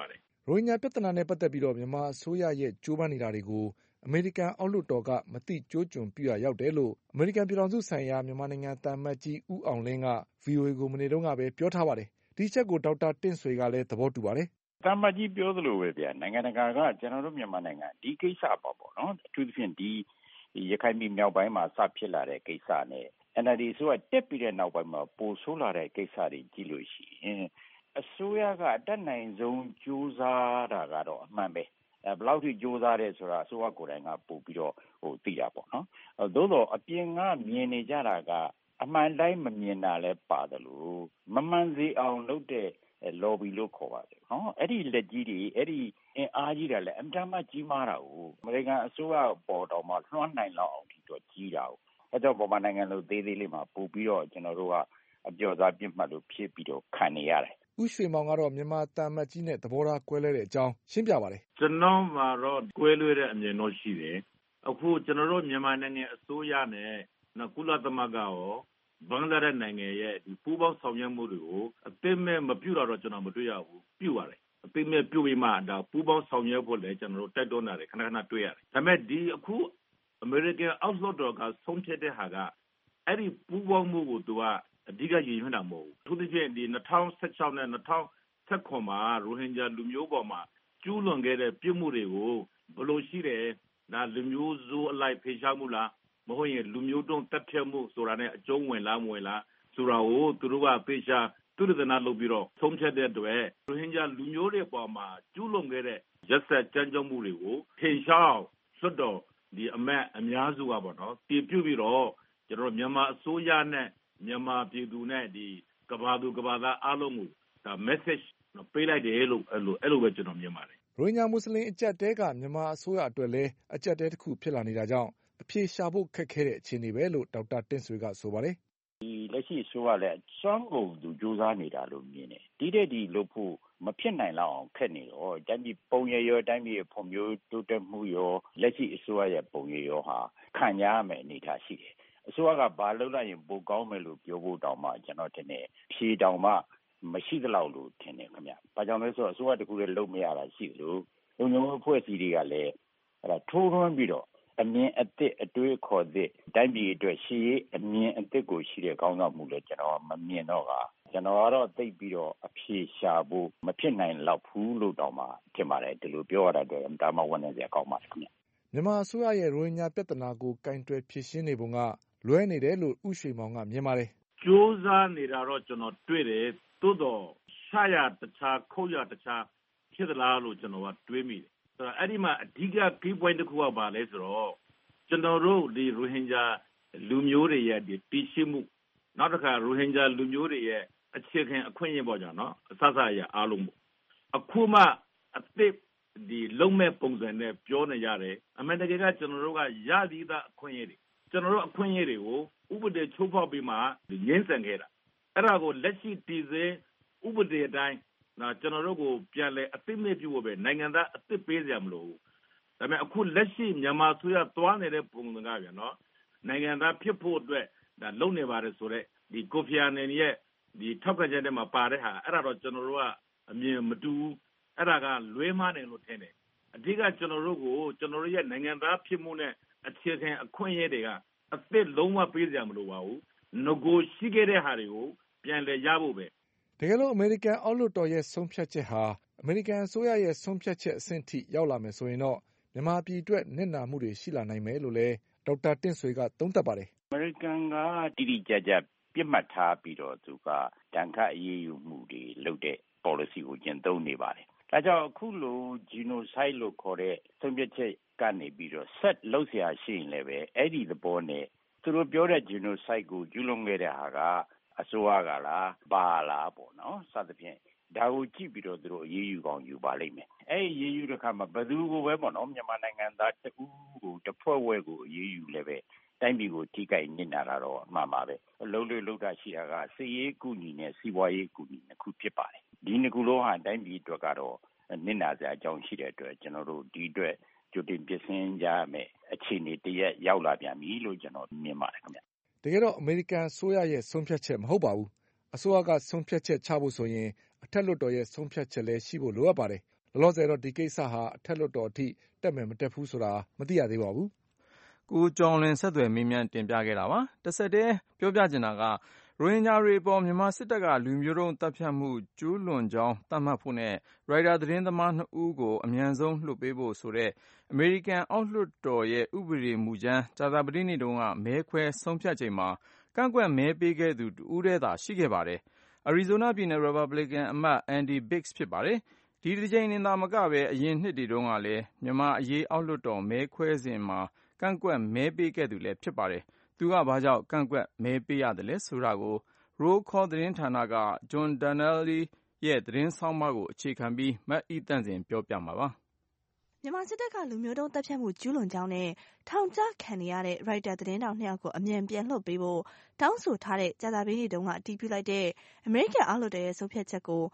ရိုဟင်ဂျာပြဿနာနဲ့ပတ်သက်ပြီးမြန်မာအစိုးရရဲ့ကြိုးပမ်းနေတာတွေကိုအမေရိကန်အောက်လွှတ်တော်ကမသိကျိုးကျွန်ပြုရာရောက်တယ်လို့အမေရိကန်ပြည်ထောင်စုဆိုင်ရာမြန်မာနိုင်ငံသံအမတ်ကြီးဦးအောင်လင်းက VOA ကိုမနေ့တုန်းကပဲပြောထားပါတယ်။ဒီအချက်ကိုဒေါက်တာတင့်ဆွေကလည်းသဘောတူပါတယ်။သံအမတ်ကြီးပြောသလိုပဲဗျာနိုင်ငံတကာကကျွန်တော်တို့မြန်မာနိုင်ငံဒီကိစ္စပေါ့နော်အထူးသဖြင့်ဒီရခိုင်ပြည်မြောက်ပိုင်းမှာစဖြစ်လာတဲ့ကိစ္စနဲ့ NLD ဆိုကတက်ပြီးတဲ့နောက်ပိုင်းမှာပိုဆိုးလာတဲ့ကိစ္စတွေကြည့်လို့ရှိရင်အစိုးရကအတတ်နိုင်ဆုံးကြိုးစားတာကတော့အမှန်ပဲဘယ်လောက်ထိကြိုးစားတယ်ဆိုတာအစိုးရကိုယ်တိုင်ကပို့ပြီးတော့သိတာပေါ့နော်သို့တော့အပြင်ကမြင်နေကြတာကအမှန်တိုင်းမမြင်တာလဲပါတယ်လို့မမှန်စေအောင်လုပ်တဲ့lobby လို့ခေါ်ပါတယ်နော်အဲ့ဒီလက်ကြီးတွေအဲ့ဒီအင်အားကြီးတယ်လဲအမှန်မှကြီးမားတာကိုအမေရိကန်အစိုးရပေါ်တော်မှာလွှမ်းနိုင်လောက်အောင်ဒီတော့ကြီးတာကိုအဲ့တော့ဗမာနိုင်ငံလိုသေးသေးလေးမှာပို့ပြီးတော့ကျွန်တော်တို့ကအပြော့စားပြစ်မှတ်လို့ဖြစ်ပြီးတော့ခံနေရတယ်ဦးရွှေမောင်ကတော့မြန်မာတန်မတ်ကြီးနဲ့သဘောထားကွဲလွဲတဲ့အကြောင်းရှင်းပြပါတယ်ကျွန်တော်မှာတော့ကွဲလွဲတဲ့အမြင်တော့ရှိတယ်အခုကျွန်တော်တို့မြန်မာနိုင်ငံအစိုးရနဲ့ကုလသမဂ္ဂရောဘင်္ဂလားဒေ့ရှ်နိုင်ငံရဲ့ဒီပူးပေါင်းဆောင်ရွက်မှုတွေကိုအသိမဲ့မပြုတာတော့ကျွန်တော်မတွေ့ရဘူးပြုပါတယ်အသိမဲ့ပြုပြီးမှဒါပူးပေါင်းဆောင်ရွက်ဖို့လည်းကျွန်တော်တို့တိုက်တွန်းတယ်ခဏခဏတွေ့ရတယ်ဒါပေမဲ့ဒီအခုအမေရိကန်အောက်လွှတ်တော်ကဆုံးဖြတ်တဲ့ဟာကအဲ့ဒီပူးပေါင်းမှုကိုသူကအဓိကရည်ရွယ်တာမဟုတ်ဘူးသူတို့ချင်းဒီ2016နဲ့2019မှာရိုဟင်ဂျာလူမျိုးပေါ်မှာကျူးလွန်ခဲ့တဲ့ပြစ်မှုတွေကိုဘယ်လိုရှိတယ်ဒါလူမျိုးစုအလိုက်ဖေရှားမှုလားမဟုတ်ရင်လူမျိုးတုံးတပ်ဖြတ်မှုဆိုတာနဲ့အကျုံးဝင်လားမဝင်လားဆိုတာကိုသူတို့ကဖေရှားသူတို့ကနာလုပ်ပြီးတော့ဆုံးဖြတ်တဲ့အတွက်ရိုဟင်ဂျာလူမျိုးတွေပေါ်မှာကျူးလွန်ခဲ့တဲ့ရက်စက်ကြမ်းကြုတ်မှုတွေကိုဖေရှားလွတ်တော်ဒီအမတ်အများစုကပေါ့နော်တည်ပြုပြီးတော့ကျွန်တော်မြန်မာအစိုးရနဲ့မြန်မာပြည်သူနဲ့ဒီကဘာသူကဘာသားအားလုံးကိုဒါ message ပေးလိုက်တယ်လို့အဲ့လိုပဲကျွန်တော်မြင်ပါတယ်ရိုဟင်ဂျာမွတ်စလင်အကြက်တဲကမြန်မာအစိုးရအတွက်လည်းအကြက်တဲတစ်ခုဖြစ်လာနေတာကြောင့်အပြေရှာဖို့ခက်ခဲတဲ့အခြေအနေပဲလို့ဒေါက်တာတင့်ဆွေကဆိုပါတယ်ဒီလက်ရှိအစိုးရလည်းစွမ်းကုန်သူစူးစမ်းနေတာလို့မြင်တယ်ဒီတဲ့ဒီလို့ဖို့မဖြစ်နိုင်လောက်အောင်ခက်နေတော့တိုင်းပြည်ပုံရရောတိုင်းပြည်ဖွံ့ဖြိုးတိုးတက်မှုရောလက်ရှိအစိုးရရဲ့ပုံရရောဟာခံရမယ်အနေထားရှိတယ်အစိုးရကဘာလုပ်လိုက်ရင်ပိုကောင်းမယ်လို့ပြောဖို့တောင်မှကျွန်တော်ထင်တယ်ဖြေတောင်မှမရှိသလောက်လို့ထင်တယ်ခင်ဗျ။ဘာကြောင့်လဲဆိုတော့အစိုးရတကူလည်းလုပ်မရတာရှိလို့လုံခြုံရေးအဖွဲ့အစည်းတွေကလည်းအဲ့ဒါထိုးထွင်းပြီးတော့အမြင်အသစ်အတွေးခေါ်သစ်တိုင်းပြည်အတွက်ရှေ့အမြင်အသစ်ကိုရှိတဲ့ကောင်းဆောင်မှုလည်းကျွန်တော်မမြင်တော့ကျွန်တော်ကတော့သိပြီးတော့အဖြေရှာဖို့မဖြစ်နိုင်လောက်ဘူးလို့တောင်မှထင်ပါတယ်ဒီလိုပြောရတာတော့ဒါမှဝန်နေစရာကောင်းပါတယ်ခင်ဗျ။မြန်မာအစိုးရရဲ့ရိုဟင်ဂျာပြဿနာကိုကင်တွယ်ဖြေရှင်းနေပုံကလွဲနေတယ်လို့ဥရွှေမောင်ကမြင်ပါတယ်။ကြိုးစားနေတာတော့ကျွန်တော်တွေ့တယ်သို့တော့ရှာရတခြားခုတ်ရတခြားဖြစ်သလားလို့ကျွန်တော်ကတွေးမိတယ်။ဆိုတော့အဲ့ဒီမှာအဓိက key point တစ်ခုကပါလဲဆိုတော့ကျွန်တော်တို့ဒီရိုဟင်ဂျာလူမျိုးတွေရဲ့ဒီတည်ရှိမှုနောက်တစ်ခါရိုဟင်ဂျာလူမျိုးတွေရဲ့အခြေခံအခွင့်အရေးပေါ့ကြာနော်အစစအရာအားလုံးပေါ့အခုမှအသစ်ဒီလုံးမဲ့ပုံစံနဲ့ပြောနေရတယ်အမေရိကန်ကကျွန်တော်တို့ကရသည်သာအခွင့်အရေးတွေကျွန်တော်တို့အခွင့်အရေးတွေကိုဥပဒေချုပ်ဖောက်ပြီးမှငင်းဆန်ခဲ့တာအဲ့ဒါကိုလက်ရှိတည်စေဥပဒေအတိုင်းကျွန်တော်တို့ကိုပြန်လဲအသိမဲ့ပြုဖို့ပဲနိုင်ငံသားအသိပေးစရာမလိုဘူးဒါပေမဲ့အခုလက်ရှိမြန်မာဆိုရသွားနေတဲ့ပုံစံကပြန်နော်နိုင်ငံသားဖြစ်ဖို့အတွက်ဒါလုပ်နေပါတယ်ဆိုတော့ဒီကိုဖီအာနန်ရဲ့ဒီထောက်ခံချက်ထဲမှာပါတဲ့ဟာအဲ့ဒါတော့ကျွန်တော်တို့ကအမြင်မတူဘူးအဲ့ဒါကလွဲမှားတယ်လို့ထင်တယ်အဓိကကျွန်တော်တို့ကိုကျွန်တော်တို့ရဲ့နိုင်ငံသားဖြစ်မှုနဲ့အခြေခံအခွင့်အရေးတွေကအသစ်လုံးဝပေးစရာမလိုပါဘူးငကိုရှိခဲ့တဲ့ဟာတွေကိုပြန်လည်ရဖို့ပဲတကယ်လို့အမေရိကန်အောက်လွှတ်တော်ရဲ့ဆုံးဖြတ်ချက်ဟာအမေရိကန်အစိုးရရဲ့ဆုံးဖြတ်ချက်အဆင့်ထိရောက်လာမယ်ဆိုရင်တော့မြန်မာပြည်အတွက်နစ်နာမှုတွေရှိလာနိုင်မယ်လို့လည်းဒေါက်တာတင့်ဆွေကသုံးသပ်ပါတယ်အမေရိကန်ကတိတိကျကျပြစ်မှတ်ထားပြီးတော့သူကတန်ခတ်အရေးယူမှုတွေလုပ်တဲ့ policy ကိုကျင့်သုံးနေပါတယ်ဒါကြောင့်အခုလို genocide လို့ခေါ်တဲ့ဆုံးဖြတ်ချက်ကနေပြီးတော့ဆက်လုပ်เสียရှိရင်လည်းပဲအဲ့ဒီသဘောနဲ့သူတို့ပြောတဲ့ genocide ကိုကျူးလွန်ခဲ့တဲ့ဟာကအစိုးရကလားပါလားပေါ့နော်စသဖြင့်ဒါကိုကြည့်ပြီးတော့သူတို့အရေးယူကောင်းယူပါလိမ့်မယ်အဲ့ဒီအရေးယူတဲ့အခါမှာဘယ်သူကိုပဲပေါ့နော်မြန်မာနိုင်ငံသားတဦးကိုတစ်ဖွဲ့ဝဲကိုအရေးယူလည်းပဲတိုင်းပြည်ကိုထိခိုက်နစ်နာတာတော့အမှန်ပါပဲလှုပ်တာရှိတာကစီးရေးကူညီနဲ့စီးပွားရေးကူညီနှစ်ခုဖြစ်ပါတယ်ဒီနှစ်ခုလုံးဟာတိုင်းပြည်အတွက်ကတော့နစ်နာစရာအကြောင်းရှိတဲ့အတွက်ကျွန်တော်တို့ဒီအတွက်ကြိုတင်ပြင်ဆင်ကြမယ်အခြေအနေတရက်ရောက်လာပြန်ပြီလို့ကျွန်တော်မြင်ပါတယ်ခင်ဗျတကယ်တော့အမေရိကန်အစိုးရရဲ့ဆုံးဖြတ်ချက်မဟုတ်ပါဘူးအစိုးရကဆုံးဖြတ်ချက်ချဖို့ဆိုရင်အထက်လွှတ်တော်ရဲ့ဆုံးဖြတ်ချက်လည်းရှိဖို့လိုအပ်ပါတယ်လောလောဆယ်တော့ဒီကိစ္စဟာအထက်လွှတ်တော်အထိတက်မယ်မတက်ဘူးဆိုတာမသိရသေးပါဘူး။ကိုကျော်လွင်ဆက်သွယ်မေးမြန်းတင်ပြခဲ့တာပါ။တစ်ဆက်တည်းပြောပြချင်တာကရိုဟင်ဂျာတွေအပေါ်မြန်မာစစ်တပ်ကလူမျိုးတုံးသတ်ဖြတ်မှုကျူးလွန်ကြောင်းသတ်မှတ်ဖို့နဲ့ရိုက်တာသတင်းသမား2ဦးကိုအမြန်ဆုံးလွှတ်ပေးဖို့ဆိုတဲ့အမေရိကန်အောက်လွှတ်တော်ရဲ့ဥပဒေမူကြမ်းကြာသပတေးနေ့တုန်းကမဲခွဲဆုံးဖြတ်ချိန်မှာကန့်ကွက်မဲပေးခဲ့သူတဦးတည်းသာရှိခဲ့ပါတယ်။ အရီဇိုနာပြည်နယ် Republican အမတ် Andy Biggs ဖြစ်ပါတယ်။ဒီတစ်ကြိမ်တင်သာမကပဲအရင်နှစ်တွေတုန်းကလည်းမြန်မာအရေးအောက်လွှတ်တော်မဲခွဲစဉ်မှာကန့်ကွက်မဲပေးခဲ့သူလည်းဖြစ်ပါတယ်။သူကဘာကြောင့်ကန့်ကွက်မဲပေးရသလဲဆိုတာကို Roll Call သတင်းဌာနက John Donnelly ရဲ့သတင်းဆောင်းပါးကိုအခြေခံပြီးမအိသန့်စင်ပြောပြမှာပါ။မြန်မာစစ်တပ်ကလူမျိုးတုံးသတ်ဖြတ်မှုကျူးလွန်ကြောင်းနဲ့ထောင်ချခံနေရတဲ့ရိုက်တာသတင်းတောက်2ယောက်ကိုအမြန်ပြန်လွှတ်ပေးဖို့တောင်းဆိုထားတဲ့ကြာသပတေးနေ့တုန်းကအတည်ပြုလိုက်တဲ့အမေရိကန်အောက်လွှတ်တော်ရဲ့ဆုံးဖြတ်ချက်ကို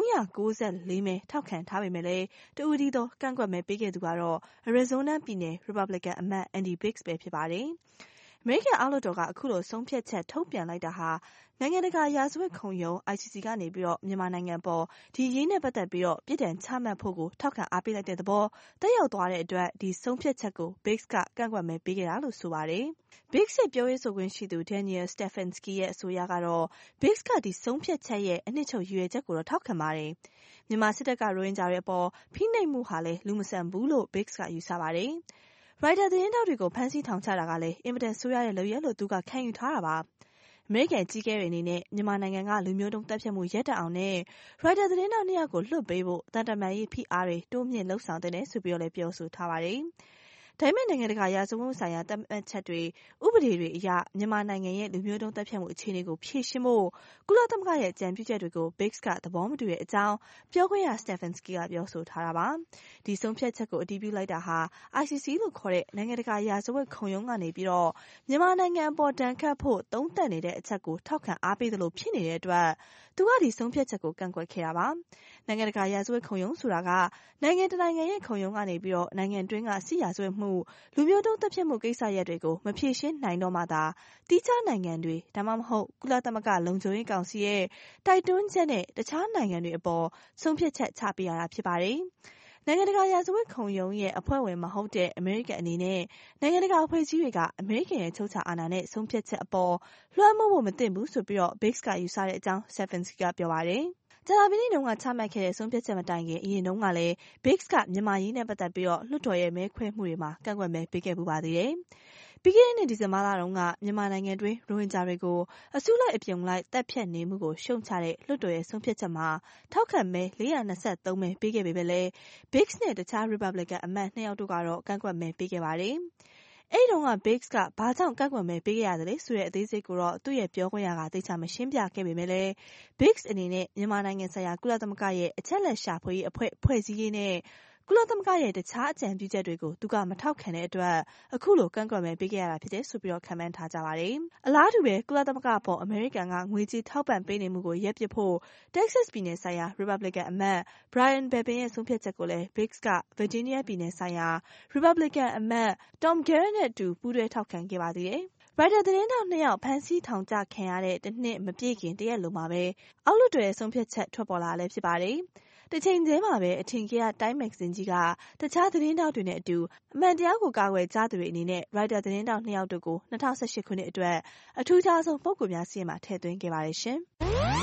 394မဲထောက်ခံထားပေမဲ့လည်းတဦးတည်းသောကန့်ကွက်မဲပေးခဲ့သူကတော့ Arizona ပြည်နယ် Republican အမတ် Andy Biggs ပဲဖြစ်ပါတယ်။အမေရိကန်အောက်လွှတ်တော်ကအခုလိုဆုံးဖြတ်ချက်ထုတ်ပြန်လိုက်တာဟာနိုင်ငံတကာရာဇဝတ်ခုံရုံး ICC ကနေပြီးတော့မြန်မာနိုင်ငံပေါ်ဒီရေးနဲ့ပတ်သက်ပြီးတော့ပြည်ထန်ချမှတ်ဖို့ကိုထောက်ခံအားပေးလိုက်တဲ့သဘောတက်ရောက်သွားတဲ့အတွက်ဒီဆုံးဖြတ်ချက်ကို Biggs ကကန့်ကွက်မဲပေးခဲ့တာလို့ဆိုပါတယ်။ Biggs ရဲ့ပြောရေးဆိုခွင့်ရှိသူ Daniel Stefanski ရဲ့အဆိုအရကတော့ Biggs ကဒီဆုံးဖြတ်ချက်ရဲ့အနှစ်ချုပ်ရည်ရွယ်ချက်ကိုတော့ထောက်ခံပါတယ်။မြန်မာစစ်တပ်ကရိုဟင်ဂျာတွေအပေါ်ဖိနှိပ်မှုဟာလည်းလူမဆန်ဘူးလို့ Biggs ကယူဆပါတယ်။ရိုက်တာသတင်းတောက်တွေကိုဖမ်းဆီးထောင်ချတာကလည်းအင်မတန်ဆိုးရတဲ့လုပ်ရပ်လို့သူကခံယူထားတာပါ။အမေရိကန်ကြီးကဲတွေအနေနဲ့မြန်မာနိုင်ငံကလူမျိုးတုံးသတ်ဖြတ်မှုရပ်တန့်အောင်နဲ့ရိုက်တာသတင်းတောက်2ယောက်ကိုလွှတ်ပေးဖို့တန်တမာရေးဖိအားတွေတိုးမြင့်လှုံ့ဆော်တဲ့ဆိုပြီးတော့လည်းပြောဆိုထားပါတယ်။ဒါပေမဲ့နိုင်ငံတကာရာဇဝတ်မှုဆိုင်ရာသတ်မှတ်ချက်တွေဥပဒေတွေအရမြန်မာနိုင်ငံရဲ့လူမျိုးတုံးသတ်ဖြတ်မှုအခြေအနေကိုဖြေရှင်းဖို့ကုလသမဂ္ဂရဲ့အကြံပြုချက်တွေကို Biggs ကသဘောမတူတဲ့အကြောင်းပြောခွင့်ရ Stefanski ကပြောဆိုထားတာပါ။ဒီဆုံးဖြတ်ချက်ကိုအတည်ပြုလိုက်တာဟာ ICC လို့ခေါ်တဲ့နိုင်ငံတကာရာဇဝတ်ခုံရုံးကနေပြီးတော့မြန်မာနိုင်ငံအပေါ်တန်ခတ်ဖို့သုံးသပ်နေတဲ့အချက်ကိုထောက်ခံအားပေးသလိုဖြစ်နေတဲ့အတွက်သူကဒီဆုံးဖြတ်ချက်ကိုကန့်ကွက်ခဲ့တာပါ။နိုင်ငံတကာရာဇဝတ်ခုံရုံးဆိုတာကနိုင်ငံတနိုင်ငံရဲ့ခုံရုံးကနေပြီးတော့နိုင်ငံတွင်းကစစ်ရာဇဝတ်မှုလူမျိုးတုံးသတ်ဖြတ်မှုကိစ္စရပ်တွေကိုမဖြေရှင်းနိုင်တော့မှသာတိကျနိုင်ငံတွေဒါမှမဟုတ်ကုလသမဂ္ဂလုံခြုံရေးကောင်စီရဲ့တိုက်တွန်းချက်နဲ့တခြားနိုင်ငံတွေအပေါ်ဆုံးဖြတ်ချက်ချပေးရတာဖြစ်ပါတယ်။နိုင်ငံတကာရာဇဝတ်ခုံရုံးရဲ့အဖွဲ့ဝင်မဟုတ်တဲ့အမေရိကန်အနေနဲ့နိုင်ငံတကာအဖွဲ့အစည်းတွေကအမေရိကန်ရဲ့ချုပ်ချာအာဏာနဲ့ဆုံးဖြတ်ချက်အပေါ်လွှမ်းမိုးဖို့မသင့်ဘူးဆိုပြီးတော့ Biggs ကယူဆတဲ့အကြောင်း Stefanski ကပြောပါတယ်။ကြာသပတေးနေ့တုန်းကချမှတ်ခဲ့တဲ့ဆုံးဖြတ်ချက်မတိုင်ခင်အရင်တုန်းကလည်း Biggs ကမြန်မာရေးနဲ့ပတ်သက်ပြီးတော့လွှတ်တော်ရဲ့မဲခွဲမှုတွေမှာကန့်ကွက်မဲပေးခဲ့ပူပါသေးတယ်။ပြီးခဲ့တဲ့နှစ်ဒီဇင်ဘာလတုန်းကမြန်မာနိုင်ငံတွင်းရိုဟင်ဂျာတွေကိုအစုလိုက်အပြုံလိုက်တပ်ဖြတ်နေမှုကိုရှုံချတဲ့လွှတ်တော်ရဲ့ဆုံးဖြတ်ချက်မှာထောက်ခံမဲ423မဲပေးခဲ့ပေမဲ့လည်း Biggs နဲ့တခြား Republican အမတ်2ယောက်တို့ကတော့ကန့်ကွက်မဲပေးခဲ့ပါတယ်။အဲ့ဒီတုန်းက Biggs ကဘာကြောင့်ကန့်ကွက်မဲပေးခဲ့ရတယ်လဲဆိုတဲ့အသေးစိတ်ကိုတော့သူ့ရဲ့ပြောခွင့်ရကသိချမရှင်းပြခဲ့ပေမဲ့လည်း Biggs အနေနဲ့မြန်မာနိုင်ငံဆိုင်ရာကုလသမဂ္ဂရဲ့အချက်လက်ရှာဖွေရေးအဖွဲ့ဖွဲ့စည်းရေးနဲ့ကုလသမဂ္ဂရဲ့တခြားအကြံပြုချက်တွေကိုသူကမထောက်ခံတဲ့အတွက်အခုလိုကန့်ကွက်မဲပေးခဲ့ရတာဖြစ်တယ်ဆိုပြီးတော့ခန့်မှန်းထားကြပါတယ်။အလားတူပဲကုလသမဂ္ဂပေါ်အမေရိကန်ကငွေကြေးထောက်ပံ့ပေးနေမှုကိုရပ်ပစ်ဖို့ Texas ပြည်နယ်ဆိုင်ရာ Republican အမတ် Brian Bebin ရဲ့ဆုံးဖြတ်ချက်ကိုလည်း Biggs က Virginia ပြည်နယ်ဆိုင်ရာ Republican အမတ် Tom Garrett နဲ့အတူပူးတွဲထောက်ခံခဲ့ပါသေးတယ်။ရိုက်တာသတင်းတောက်2ယောက်ဖမ်းဆီးထောင်ချခံရတဲ့တစ်နှစ်မပြည့်ခင်တရက်လုံးမှာပဲအောက်လွှတ်တော်ရဲ့ဆုံးဖြတ်ချက်ထွက်ပေါ်လာလည်းဖြစ်ပါတယ်။တစ်ချိန်တည်းမှာပဲအထင်ကြီးကတိုင်းမဂ္ဂဇင်းကြီးကတခြားသတင်းတောက်တွေနဲ့အတူအမှန်တရားကိုကာကွယ်ကြသူတွေအနေနဲ့ရိုက်တာသတင်းတောက်2ယောက်တို့ကို2018ခုနှစ်အတွက်အထူးခြားဆုံးပုဂ္ဂိုလ်များစာရင်းမှာထည့်သွင်းခဲ့ပါတယ်ရှင်။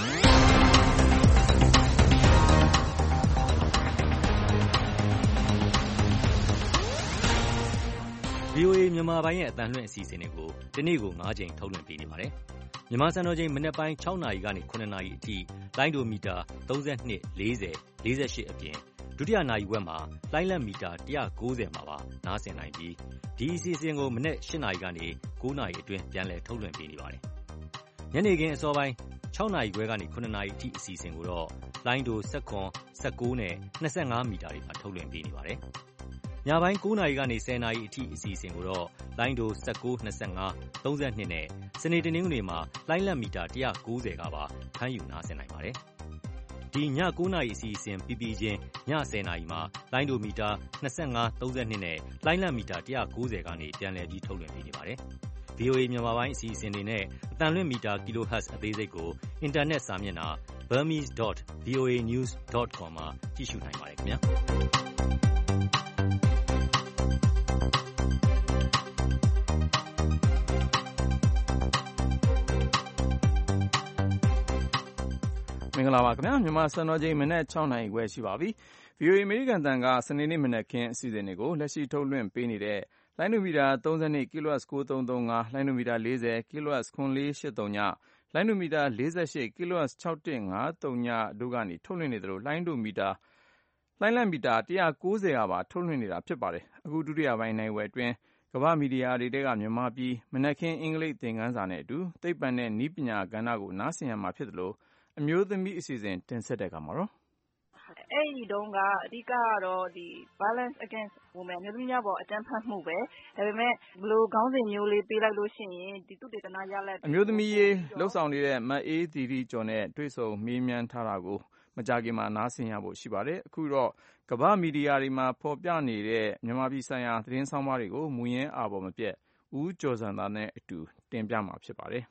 VOA မြန်မာပိုင်းရဲ့အသံလွှင့်အစီအစဉ်တွေကိုဒီနေ့ကို9ချိန်ထုတ်လွှင့်ပေးနေပါတယ်။မြန်မာစံတော်ချိန်မနက်ပိုင်း6နာရီကနေ9နာရီအထိလိုင်းဒိုမီတာ32 40 48အပြင်ဒုတိယနာရီဝက်မှာလိုင်းလက်မီတာ190မှာပါနားဆင်နိုင်ပြီးဒီအစီအစဉ်ကိုမနက်8နာရီကနေ9နာရီအတွင်းပြန်လည်ထုတ်လွှင့်ပေးနေပါတယ်။ညနေခင်းအစောပိုင်း6နာရီခွဲကနေ9နာရီအထိအစီအစဉ်ကိုတော့လိုင်းဒို19နဲ့25မီတာတွေမှာထုတ်လွှင့်ပေးနေပါတယ်။ညပိုင်း9နာရီကနေ10နာရီအထိအစီအစဉ်ကိုတော့လိုင်းဒို19 25 32နဲ့စနေတနင်္ဂနွေမှာလိုင်းလက်မီတာ190ကပါဖမ်းယူနားဆင်နိုင်ပါတယ်။ဒီည9နာရီအစီအစဉ်ပြီးပြီးချင်းည10နာရီမှာလိုင်းဒိုမီတာ25 32နဲ့လိုင်းလက်မီတာ190ကနေပြန်လည်ပြီးထုတ်လွှင့်ပေးနေပါတယ်။ VOA မြန်မာပိုင်းအစီအစဉ်တွေနဲ့အသံလွှင့်မီတာ kHz အသေးစိတ်ကိုအင်တာနက်စာမျက်နှာ burmese.voanews.com မှာကြည့်ရှုနိုင်ပါတယ်ခင်ဗျာမင်္ဂလာပါခင်ဗျာမြန်မာစံတော်ချိန်မနက် 6 နာရီခွဲရှိပါပြီ VOA အမေရိကန်တန်ကစနေနေ့မနက်ခင်းအစီအစဉ်တွေကိုလက်ရှိထုတ်လွှင့်ပေးနေတဲ့လိုင်းနိုမီတာ32 kHz 9335လိုင်းနိုမီတာ40 kHz 9483ညလိုင်းနိုမီတာ48 kHz 6153ညတို့ကနေထုတ်လွှင့်နေသလိုလိုင်းဒိုမီတာလိုင်းလံမီတာ190ကပါထုတ်လွှင့်နေတာဖြစ်ပါတယ်အခုဒုတိယပိုင်းနိုင်ဝယ်အတွင်းကမ္ဘာမီဒီယာတွေကမြန်မာပြည်မနက်ခင်းအင်္ဂလိပ်သင်ခန်းစာနဲ့အတူသိပ္ပံနဲ့နည်းပညာကဏ္ဍကိုနားဆင်ရမှာဖြစ်သလိုအမျိုးသမီးအစီအစဉ်တင်ဆက်တဲ့အခါမှာတော့အဲ့ဒီတုန်းကအဓိကကတော့ဒီ violence against women မျိုးသမီးများပေါ်အကြမ်းဖက်မှုပဲဒါပေမဲ့ဘလို့ခေါင်းစဉ်မျိုးလေးပေးလိုက်လို့ရှိရင်ဒီသုတေသနရလဒ်အမျိုးသမီးရေးလှုပ်ဆောင်နေတဲ့မအေးသီရိကျော်နဲ့တွေ့ဆုံမေးမြန်းထားတာကိုမကြာခင်မှာနားဆင်ရဖို့ရှိပါတယ်အခုတော့ကမ္ဘာမီဒီယာတွေမှာဖော်ပြနေတဲ့မြန်မာပြည်ဆိုင်ရာသတင်းဆောင်ပါတွေကိုမူရင်းအာဘော်မပြတ်ဦးကျော်စံသားနဲ့အတူတင်ပြမှာဖြစ်ပါတယ်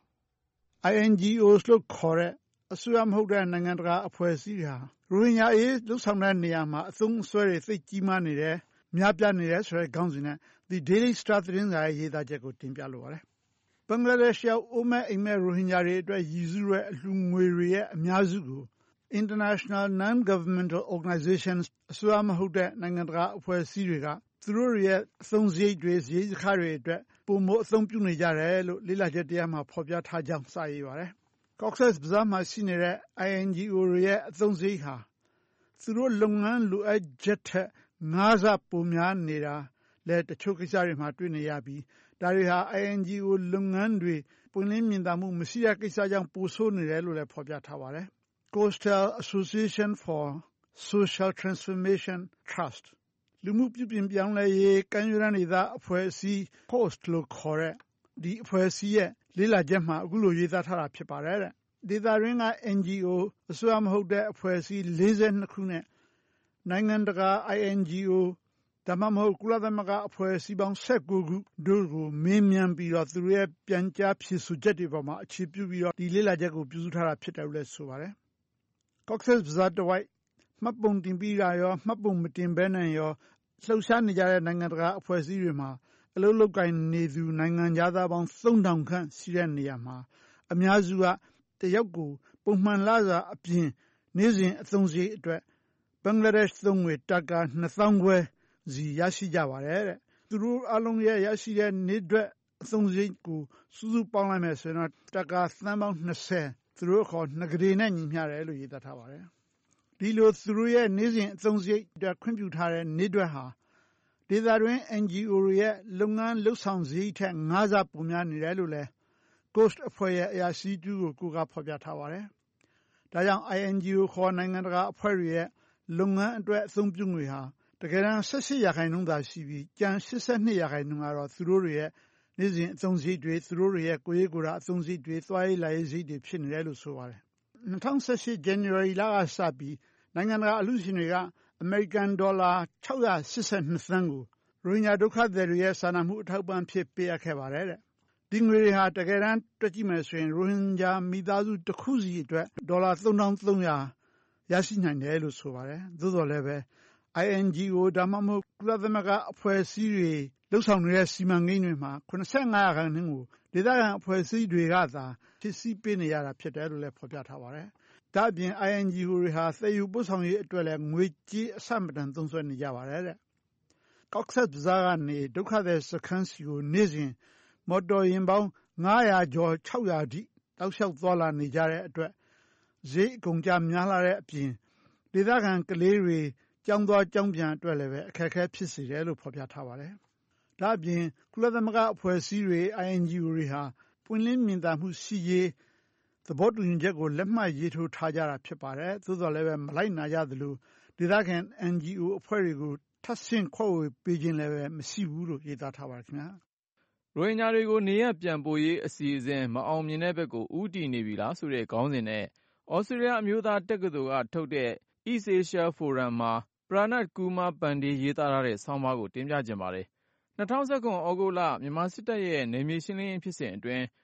INGOs လို့ခေါ်တဲ့အစိုးရမဟုတ်တဲ့နိုင်ငံတကာအဖွဲ့အစည်းတွေဟာရိုဟင်ဂျာအရေးလှုပ်ဆောင်တဲ့နေရာမှာအသုံးအစွဲတွေသိပ်ကြီးမားနေတယ်များပြားနေတယ်ဆိုတဲ့ခေါင်းစဉ်နဲ့ The Daily Star သတင်းစာရဲ့ရေးသားချက်ကိုတင်ပြလိုပါတယ်ဘင်္ဂလားဒေ့ရှ်ရောက်အိုးမဲ့အိမ်မဲ့ရိုဟင်ဂျာတွေအတွက်ရည်စူးတဲ့အလှူငွေတွေရဲ့အများစုကို International Non-Governmental Organizations အစိုးရမဟုတ်တဲ့နိုင်ငံတကာအဖွဲ့အစည်းတွေကသူတို့ရဲ့အသုံးစရိတ်တွေစရိတ်စခတွေအတွက်ပုံမအသုံးပြုနေကြတယ်လို့လေ့လာချက်တရားမှာဖော်ပြထားကြောင်းစာရေးပါတယ်Cox's Bazar မှာရှိနေတဲ့ INGO တွေရဲ့အသုံးစရိတ်ဟာသူတို့လုပ်ငန်းလိုအပ်ချက်ထက်5ဆပိုများနေတာလည်းတချို့ကိစ္စတွေမှာတွေ့နေရပြီးဒါတွေဟာ INGO လုပ်ငန်းတွေပွင့်လင်းမြင်သာမှုမရှိတဲ့ကိစ္စကြောင့်ပိုဆိုးနေတယ်လို့လည်းဖော်ပြထားပါတယ်။ Coastal Association for Social Transformation Trust လူမှုပြုပြင်ပြောင်းလဲရေးကမ်းရိုးတန်းဒေသအဖွဲ့အစည်း Coast လို့ခေါ်တဲ့ဒီအဖွဲ့အစည်းရဲ့လေ့လာချက်မှာအခုလိုရေးသားထားတာဖြစ်ပါတယ်တဲ့ဒေသတွင်းက NGO အစိုးရမဟုတ်တဲ့အဖွဲ့အစည်း42ခုနဲ့နိုင်ငံတကာ INGO ဒါမှမဟုတ်ကုလသမဂ္ဂအဖွဲ့အစည်းပေါင်း19ခုတို့ကိုမေးမြန်းပြီးတော့သူတို့ရဲ့ပြန်ကြားဖြေဆိုချက်တွေပေါ်မှာအခြေပြုပြီးတော့ဒီလေ့လာချက်ကိုပြုစုထားတာဖြစ်တယ်လို့လည်းဆိုပါတယ် Cox's Bazar တဝိုက်မှတ်ပုံတင်ပြီးတာရောမှတ်ပုံမတင်ဘဲနဲ့ရောလှုပ်ရှားနေကြတဲ့နိုင်ငံတကာအဖွဲ့အစည်းတွေမှာအလုပ်လုပ်ကိုင်နေသူနိုင်ငံသားပေါင်း3000ခန့်ရှိတဲ့နေရာမှာအများစုကတယောက်ကိုပုံမှန်လစာအပြင်နေ့စဉ်အသုံးစရိတ်အတွက်ဘင်္ဂလားဒေ့ရှ်သုံးငွေတာကာ2000ခွဲစီရရှိကြပါတယ်တဲ့သူတို့အလုံးရဲ့ရရှိတဲ့နေ့အတွက်အသုံးစရိတ်ကိုစုစုပေါင်းလိုက်မယ်ဆိုရင်တော့တာကာသန်းပေါင်း20သူတို့ခေါ်ငကရေနဲ့ညီမျှတယ်လို့ရေးသားထားပါတယ်ဒီလိုသူတို့ရဲ့နေ့စဉ်အသုံးစရိတ်အတွက်ခွင့်ပြုထားတဲ့နေ့အတွက်ဟာဒေသတွင်း NGO တွေရဲ့လုပ်ငန်းလှုပ်ဆောင်စရိတ်ထက်5ဆပိုများနေတယ်လို့လည်း Coast အဖွဲ့ရဲ့အရာရှိတူကိုကိုကဖော်ပြထားပါတယ်။ဒါကြောင့် INGO ခေါ်နိုင်ငံတကာအဖွဲ့တွေရဲ့လုပ်ငန်းအတွက်အသုံးပြုငွေဟာတကယ်တမ်း18%သာရှိပြီးကျန်82%ကတော့သူတို့တွေရဲ့နေ့စဉ်အသုံးစရိတ်တွေသူတို့တွေရဲ့ကိုယ်ရေးကိုယ်တာအသုံးစရိတ်တွေသွားရေးလာရေးစရိတ်တွေဖြစ်နေတယ်လို့ဆိုပါတယ်။2018 January လကစပြီးနိုင်ငံတကာအလှူရှင်တွေက American dollar 682 သန်းကိုရိုဟင်ဂျာဒုက္ခသည်တွေရဲ့စာနာမှုအထောက်အပံ့ဖြစ်ပေးအပ်ခဲ့ပါတယ်တဲ့ဒီငွေတွေဟာတကယ်တမ်းတွက်ကြည့်မယ်ဆိုရင်ရိုဟင်ဂျာမိသားစုတစ်ခုစီအတွက်ဒေါ်လာ3300ရရှိနိုင်တယ်လို့ဆိုပါတယ်သို့တော်လည်းပဲ INGO ဒါမှမဟုတ်ကုလသမဂ္ဂအဖွဲ့အစည်းတွေလှုပ်ဆောင်နေတဲ့စီမံကိန်းတွေမှာ85%ကိုဒေသခံအဖွဲ့အစည်းတွေကသာဖြစ်စီပေးနေရတာဖြစ်တယ်လို့လည်းဖော်ပြထားပါတယ်ဒါအပြင် INGO တွေဟာသယ်ယူပို့ဆောင်ရေးအတွက်လည်းငွေကြေးအဆမတန်သုံးစွဲနေကြပါတယ်တဲ့ Cox's Bazar ကနေဒုက္ခသည်စခန်းစီကိုနေ့စဉ်မော်တော်ယာဉ်ပေါင်း900ကျော်600ထိတောက်လျှောက်သွားလာနေကြတဲ့အတွက်ဈေးအကုန်ကြများလာတဲ့အပြင်ဒေသခံကလေးတွေကျောင်းသွားကျောင်းပြန်အတွက်လည်းပဲအခက်အခဲဖြစ်စေတယ်လို့ဖော်ပြထားပါတယ်ဒါအပြင်ကုလသမဂ္ဂအဖွဲ့အစည်းတွေ INGO တွေဟာပွင့်လင်းမြင်သာမှုရှိရေးသဘောတူညီချက်ကိုလက်မှတ်ရေးထိုးထားကြတာဖြစ်ပါတယ်သို့တော်လည်းပဲမလိုက်နာကြသလိုဒေသခံ NGO အဖွဲ့တွေကိုထပ်ဆင့်ခွဲဝေပေးခြင်းလည်းပဲမရှိဘူးလို့ရေးသားထားပါတယ်ခင်ဗျာရိုဟင်ဂျာတွေကိုနေရပ်ပြန်ပို့ရေးအစီအစဉ်မအောင်မြင်တဲ့ဘက်ကိုဦးတည်နေပြီလားဆိုတဲ့ခေါင်းစဉ်နဲ့ဩစတြေးလျအမျိုးသားတက္ကသိုလ်ကထုတ်တဲ့ East Asia Forum မှာ Pranat Kumar Pandey ရေးသားထားတဲ့ဆောင်းပါးကိုတင်ပြခြင်းပါတယ်2019 ဩဂုတ်လမြန်မာစစ်တပ်ရဲ့နယ်မြေရှင်းလင်းရေးဖြစ်စဉ်အတွင်း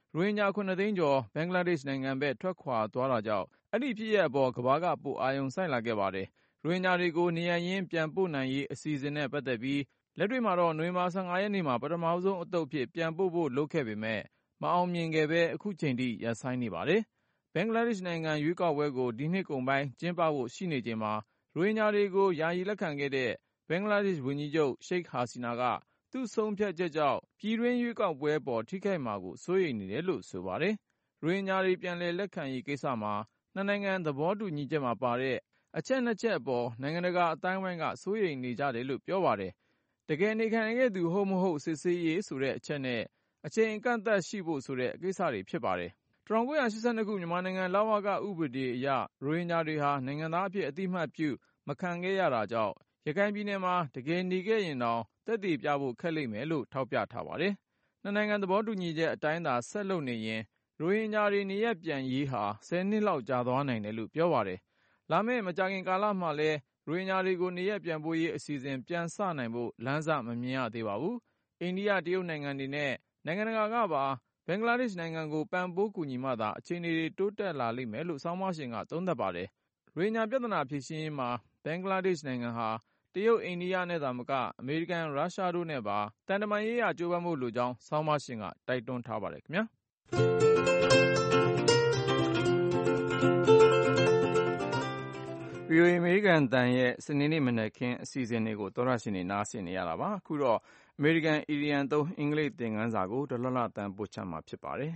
ရိုဟင်ဂျာ9သိန်းကျော်ဘင်္ဂလားဒေ့ရှ်နိုင်ငံဘက်ထွက်ခွာသွားတာကြောင့်အဲ့ဒီဖြစ်ရပ်အပေါ်ကမ္ဘာကပိုအာရုံစိုက်လာခဲ့ပါတယ်။ရိုဟင်ဂျာတွေကိုနေရပ်ရင်းပြန်ပို့နိုင်ရေးအစီအစဉ်နဲ့ပတ်သက်ပြီးလက်တွေ့မှာတော့နိုဝင်ဘာ15ရက်နေ့မှာပထမဆုံးအသုတ်ဖြစ်ပြန်ပို့ဖို့လုပ်ခဲ့ပေမဲ့မအောင်မြင်ခဲ့ပဲအခုချိန်ထိရပ်ဆိုင်းနေပါတယ်။ဘင်္ဂလားဒေ့ရှ်နိုင်ငံရွေးကောက်ပွဲကိုဒီနှစ်ကုန်ပိုင်းကျင်းပဖို့ရှိနေချိန်မှာရိုဟင်ဂျာတွေကိုယာယီလက်ခံခဲ့တဲ့ဘင်္ဂလားဒေ့ရှ်ဝန်ကြီးချုပ်ရှိတ်ဟာစီနာကသူ့ဆုံးဖြတ်ချက်ကြောင့်ပြည်တွင်းရွေးကောက်ပွဲပေါ်ထိခိုက်မှာကိုစိုးရိမ်နေတယ်လို့ဆိုပါတယ်။ရိုဟင်ဂျာတွေပြန်လည်လက်ခံရေးကိစ္စမှာနှစ်နိုင်ငံသဘောတူညီချက်မှာပါတဲ့အချက်2ချက်အပေါ်နိုင်ငံတကာအတိုင်းအဝိုင်းကစိုးရိမ်နေကြတယ်လို့ပြောပါတယ်။တကယ်နေခံခဲ့သူဟုတ်မဟုတ်စစ်ဆေးရေးဆိုတဲ့အချက်နဲ့အချိန်အကန့်အသတ်ရှိဖို့ဆိုတဲ့ကိစ္စတွေဖြစ်ပါတယ်။1982ခုမြန်မာနိုင်ငံလဝကဥပဒေအရရိုဟင်ဂျာတွေဟာနိုင်ငံသားအဖြစ်အသိအမှတ်ပြုမခံခဲ့ရတာကြောင့်ရခိုင်ပြည်နယ်မှာတကယ်နေခဲ့ရင်တော့သက်သေပြဖို့ခက်လိမ့်မယ်လို့ထောက်ပြထားပါတယ်။နှစ်နိုင်ငံသဘောတူညီချက်အတိုင်းသာဆက်လုပ်နေရင်ရိုဟင်ဂျာတွေနေရပ်ပြန်ရေးဟာ10နှစ်လောက်ကြာသွားနိုင်တယ်လို့ပြောပါတယ်။လာမယ့်မကြာခင်ကာလမှာလည်းရိုဟင်ဂျာတွေကိုနေရပ်ပြန်ပို့ရေးအစီအစဉ်ပြန်စနိုင်ဖို့လမ်းစမမြင်ရသေးပါဘူး။အိန္ဒိယတရုတ်နိုင်ငံတွေနဲ့နိုင်ငံတကာကပါဘင်္ဂလားဒေ့ရှ်နိုင်ငံကိုပံ့ပိုးကူညီမှသာအခြေအနေတွေတိုးတက်လာလိမ့်မယ်လို့ဆောင်းပါးရှင်ကသုံးသပ်ပါတယ်။ရိုဟင်ဂျာပြဿနာဖြေရှင်းရေးမှာဘင်္ဂလားဒေ့ရှ်နိုင်ငံဟာတရုတ်အိန္ဒိယနဲ့သာမကအမေရိကန်ရုရှားတို့နဲ့ပါတန်တမာရေးရကြိုးပမ်းဖို့လိုကြောင်းဆောင်းပါးရှင်ကတိုက်တွန်းထားပါတယ်ခင်ဗျာ။ VOA အမေရိကန်တန်ရဲ့စနေနေ့မနက်ခင်းအစီအစဉ်တွေကိုသောရရှင်နေနားဆင်နေရတာပါအခုတော့အမေရိကန်အီဒီယံသုံးအင်္ဂလိပ်သင်ခန်းစာကိုဒေါ်လှလှတန်ပို့ချမှာဖြစ်ပါတယ်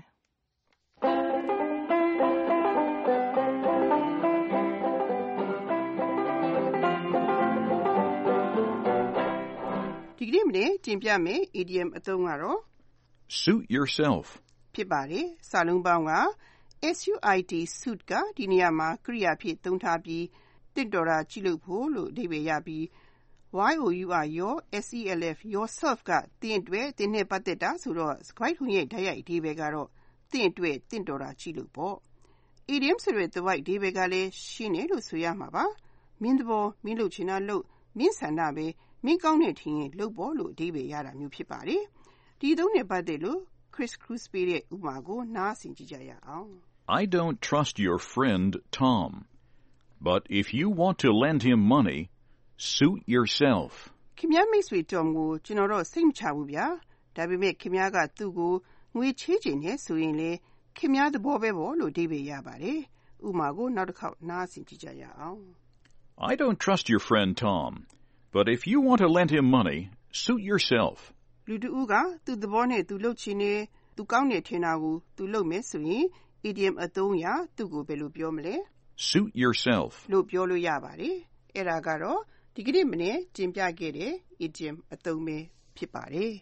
ဒီကနေ့မနေ့တင်ပြမယ် idiom အသုံးကတော့ suit yourself ဖြစ်ပါတယ်စာလုံးပေါင်းက SUIT suit ကဒီနေရာမှာကရိယာဖြစ်သုံးထားပြီးတင့်တော်တာကြည့်လို့ဖို့လို့အဓိပ္ပာယ်ရပြီး YOUR your SELF yourself ကသင်အတွက်သင်နဲ့ပတ်သက်တာဆိုတော့စကားထုံးရဲ့ဓာတ်ရိုက်အဓိပ္ပာယ်ကတော့သင်အတွက်တင့်တော်တာကြည့်လို့ပေါ့ idiom ဆိုတဲ့သဘောအဓိပ္ပာယ်ကလည်းရှင်းတယ်လို့ဆိုရမှာပါမင်းသဘောမင်းလုပ်ချင်တာလုပ်မင်းဆန္ဒပဲမင်းကောင်းတဲ့ထင်ရင်လုပ်ဖို့လို့အဓိပ္ပာယ်ရတာမျိုးဖြစ်ပါတယ်ဒီသုံးနဲ့ပတ်သက်လို့ Chris Cruz ပေးတဲ့ဥပမာကိုနားဆင်ကြည့်ကြရအောင် I don't trust your friend Tom, but if you want to lend him money, suit yourself. ခင်ဗျားမိတ်ဆွေ Tom ကိုကျွန်တော်တော့စိတ်မချဘူးဗျာဒါပေမဲ့ခင်ဗျားကသူ့ကိုငွေချေးချင်တယ်ဆိုရင်လေခင်ဗျားသဘောပဲပေါ့လို့အဓိပ္ပာယ်ရပါတယ်ဥပမာကိုနောက်တစ်ခေါက်နားဆင်ကြည့်ကြရအောင် I don't trust your friend Tom, but if you want to lend him money, suit yourself. လူတဦးကသူ့သဘောနဲ့သူလုပ်ချင်တယ်သူကောင်းတယ်ထင်တာကိုသူလုပ်မယ်ဆိုရင် idiom အသုံးအရသူ့ကိုဘယ်လိုပြောမလဲ Suit yourself လို့ပြောလို့ရပါတယ်အဲ့ဒါကတော့ဒီကနေ့မနေ့တင်ပြခဲ့တဲ့ idiom အသုံးပဲဖြစ်ပါတယ်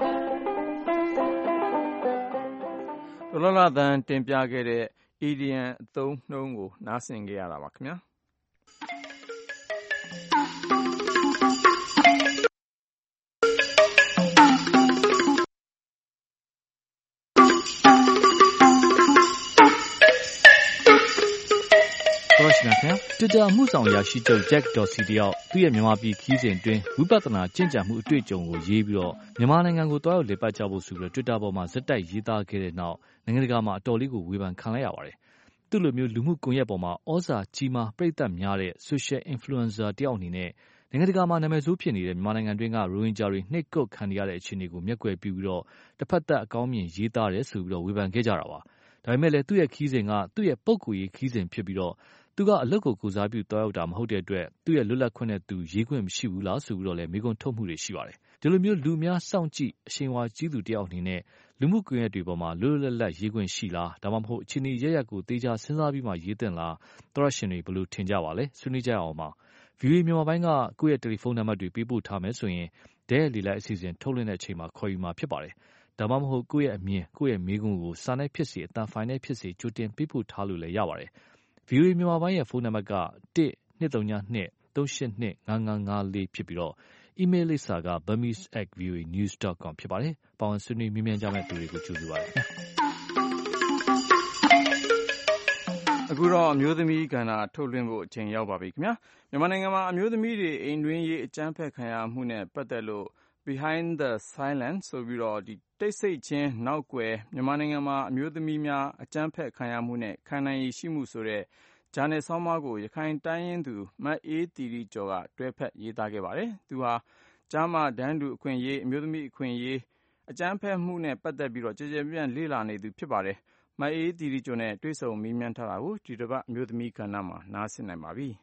ဒေါ်လှလှတန်တင်ပြခဲ့တဲ့ idiom အသုံးနှုန်းကိုနားဆင်ကြရတာပါခင်ဗျာ Twitter အမှုဆောင်အရာရှိချုပ် Jack Dorsey တယောက်သူ့ရဲ့မြန်မာပြည်ခီးစဉ်အတွင်းဝိပဿနာကျင့်ကြံမှုအတွေ့အကြုံကိုရေးပြီးတော့မြန်မာနိုင်ငံကိုတွားရောက်လည်ပတ်ကြဖို့ဆိုပြီး Twitter ပေါ်မှာဇက်တိုက်ရေးသားခဲ့တဲ့နောက်နိုင်ငံတကာမှာအတော်လေးကိုဝေဖန်ခံလိုက်ရပါတယ်။သူ့လိုမျိုးလူမှုကွန်ရက်ပေါ်မှာဩဇာကြီးမားပရိသတ်များတဲ့ Social Influencer တယောက်အနေနဲ့နိုင်ငံတကာမှာနာမည်ဆိုးဖြစ်နေတဲ့မြန်မာနိုင်ငံတွင်းကရိုဟင်ဂျာတွေနှိပ်ကွပ်ခံနေရတဲ့အခြေအနေကိုမျက်ကွယ်ပြုပြီးတော့တစ်ဖက်သက်အကောင်းမြင်ရေးသားတယ်ဆိုပြီးတော့ဝေဖန်ခဲ့ကြတာပါ။ဒါပေမဲ့လည်းသူ့ရဲ့ခီးစဉ်ကသူ့ရဲ့ပုဂ္ဂိုလ်ရေးခီးစဉ်ဖြစ်ပြီးတော့သူကအလုပ်ကိုကိုစားပြုတွားရောက်တာမဟုတ်တဲ့အတွက်သူ့ရဲ့လွတ်လပ်ခွင့်နဲ့သူရေးခွင့်မရှိဘူးလားဆိုပြီးတော့လည်းမေးခွန်းထုတ်မှုတွေရှိပါတယ်။ဒီလိုမျိုးလူများစောင့်ကြည့်အရှင်ဝါကြီးသူတယောက်အနေနဲ့လူမှုကွန်ရက်တွေပေါ်မှာလွတ်လွတ်လပ်လပ်ရေးခွင့်ရှိလားဒါမှမဟုတ်အခြေအနေရရကိုတေချာစဉ်းစားပြီးမှရေးသင့်လားသောရရှင်တွေဘယ်လိုထင်ကြပါလဲဆွေးနွေးကြအောင်ပါ VOA မြန်မာပိုင်းကကိုယ့်ရဲ့တယ်လီဖုန်းနံပါတ်တွေပေးပို့ထားမယ်ဆိုရင်ဒဲလေလိုက်အစီအစဉ်ထုတ်လွှင့်တဲ့အချိန်မှာခေါ်ယူမှာဖြစ်ပါတယ်။ဒါမှမဟုတ်ကိုယ့်ရဲ့အမြင်ကိုယ့်ရဲ့မေးခွန်းကိုစာနဲ့ဖြစ်စေအတန်ဖိုင်နဲ့ဖြစ်စေကြိုတင်ပေးပို့ထားလို့လည်းရပါတယ်။ VOA မြန်မာပိုင်းရဲ့ဖုန်းနံပါတ်က 1-232-382-5554 ဖြစ်ပြီးတော့ email လိပ်စာက burmese@voanews.com ဖြစ်ပါတယ်။ပါဝင်ဆွေးနွေးမြင်းမြန်းကြမယ့်သူတွေကိုကြိုဆိုပါရစေ။အခုတော့အမျိုးသမီးကဏ္ဍထုတ်လွှင့်ဖို့အချိန်ရောက်ပါပြီခင်ဗျာ။မြန်မာနိုင်ငံမှာအမျိုးသမီးတွေအိမ်တွင်းရေးအကြမ်းဖက်ခံရမှုနဲ့ပတ်သက်လို့ Behind the Silence ဆိုပြီးတော့ဒီတိတ်ဆိတ်ခြင်းနောက်ကွယ်မြန်မာနိုင်ငံမှာအမျိုးသမီးများအကြမ်းဖက်ခံရမှုနဲ့ခံနိုင်ရည်ရှိမှုဆိုတဲ့ဂျာနယ်ဆောင်းပါးကိုရခိုင်တိုင်းရင်းသူမအေးတီတီကျော်ကတွဲဖက်ရေးသားခဲ့ပါတယ်။သူဟာကျားမတန်းတူအခွင့်အရေးအမျိုးသမီးအခွင့်အရေးအကြမ်းဖက်မှုနဲ့ပတ်သက်ပြီးကျယ်ကျယ်ပြန့်ပြန့်လေ့လာနေသူဖြစ်ပါတယ်။မအေးတီတီကျော်နဲ့တွေ့ဆုံမေးမြန်းထားတာကိုဒီတစ်ပတ်အမျိုးသမီးကဏ္ဍမှာနားဆင်နိုင်ပါပြီ။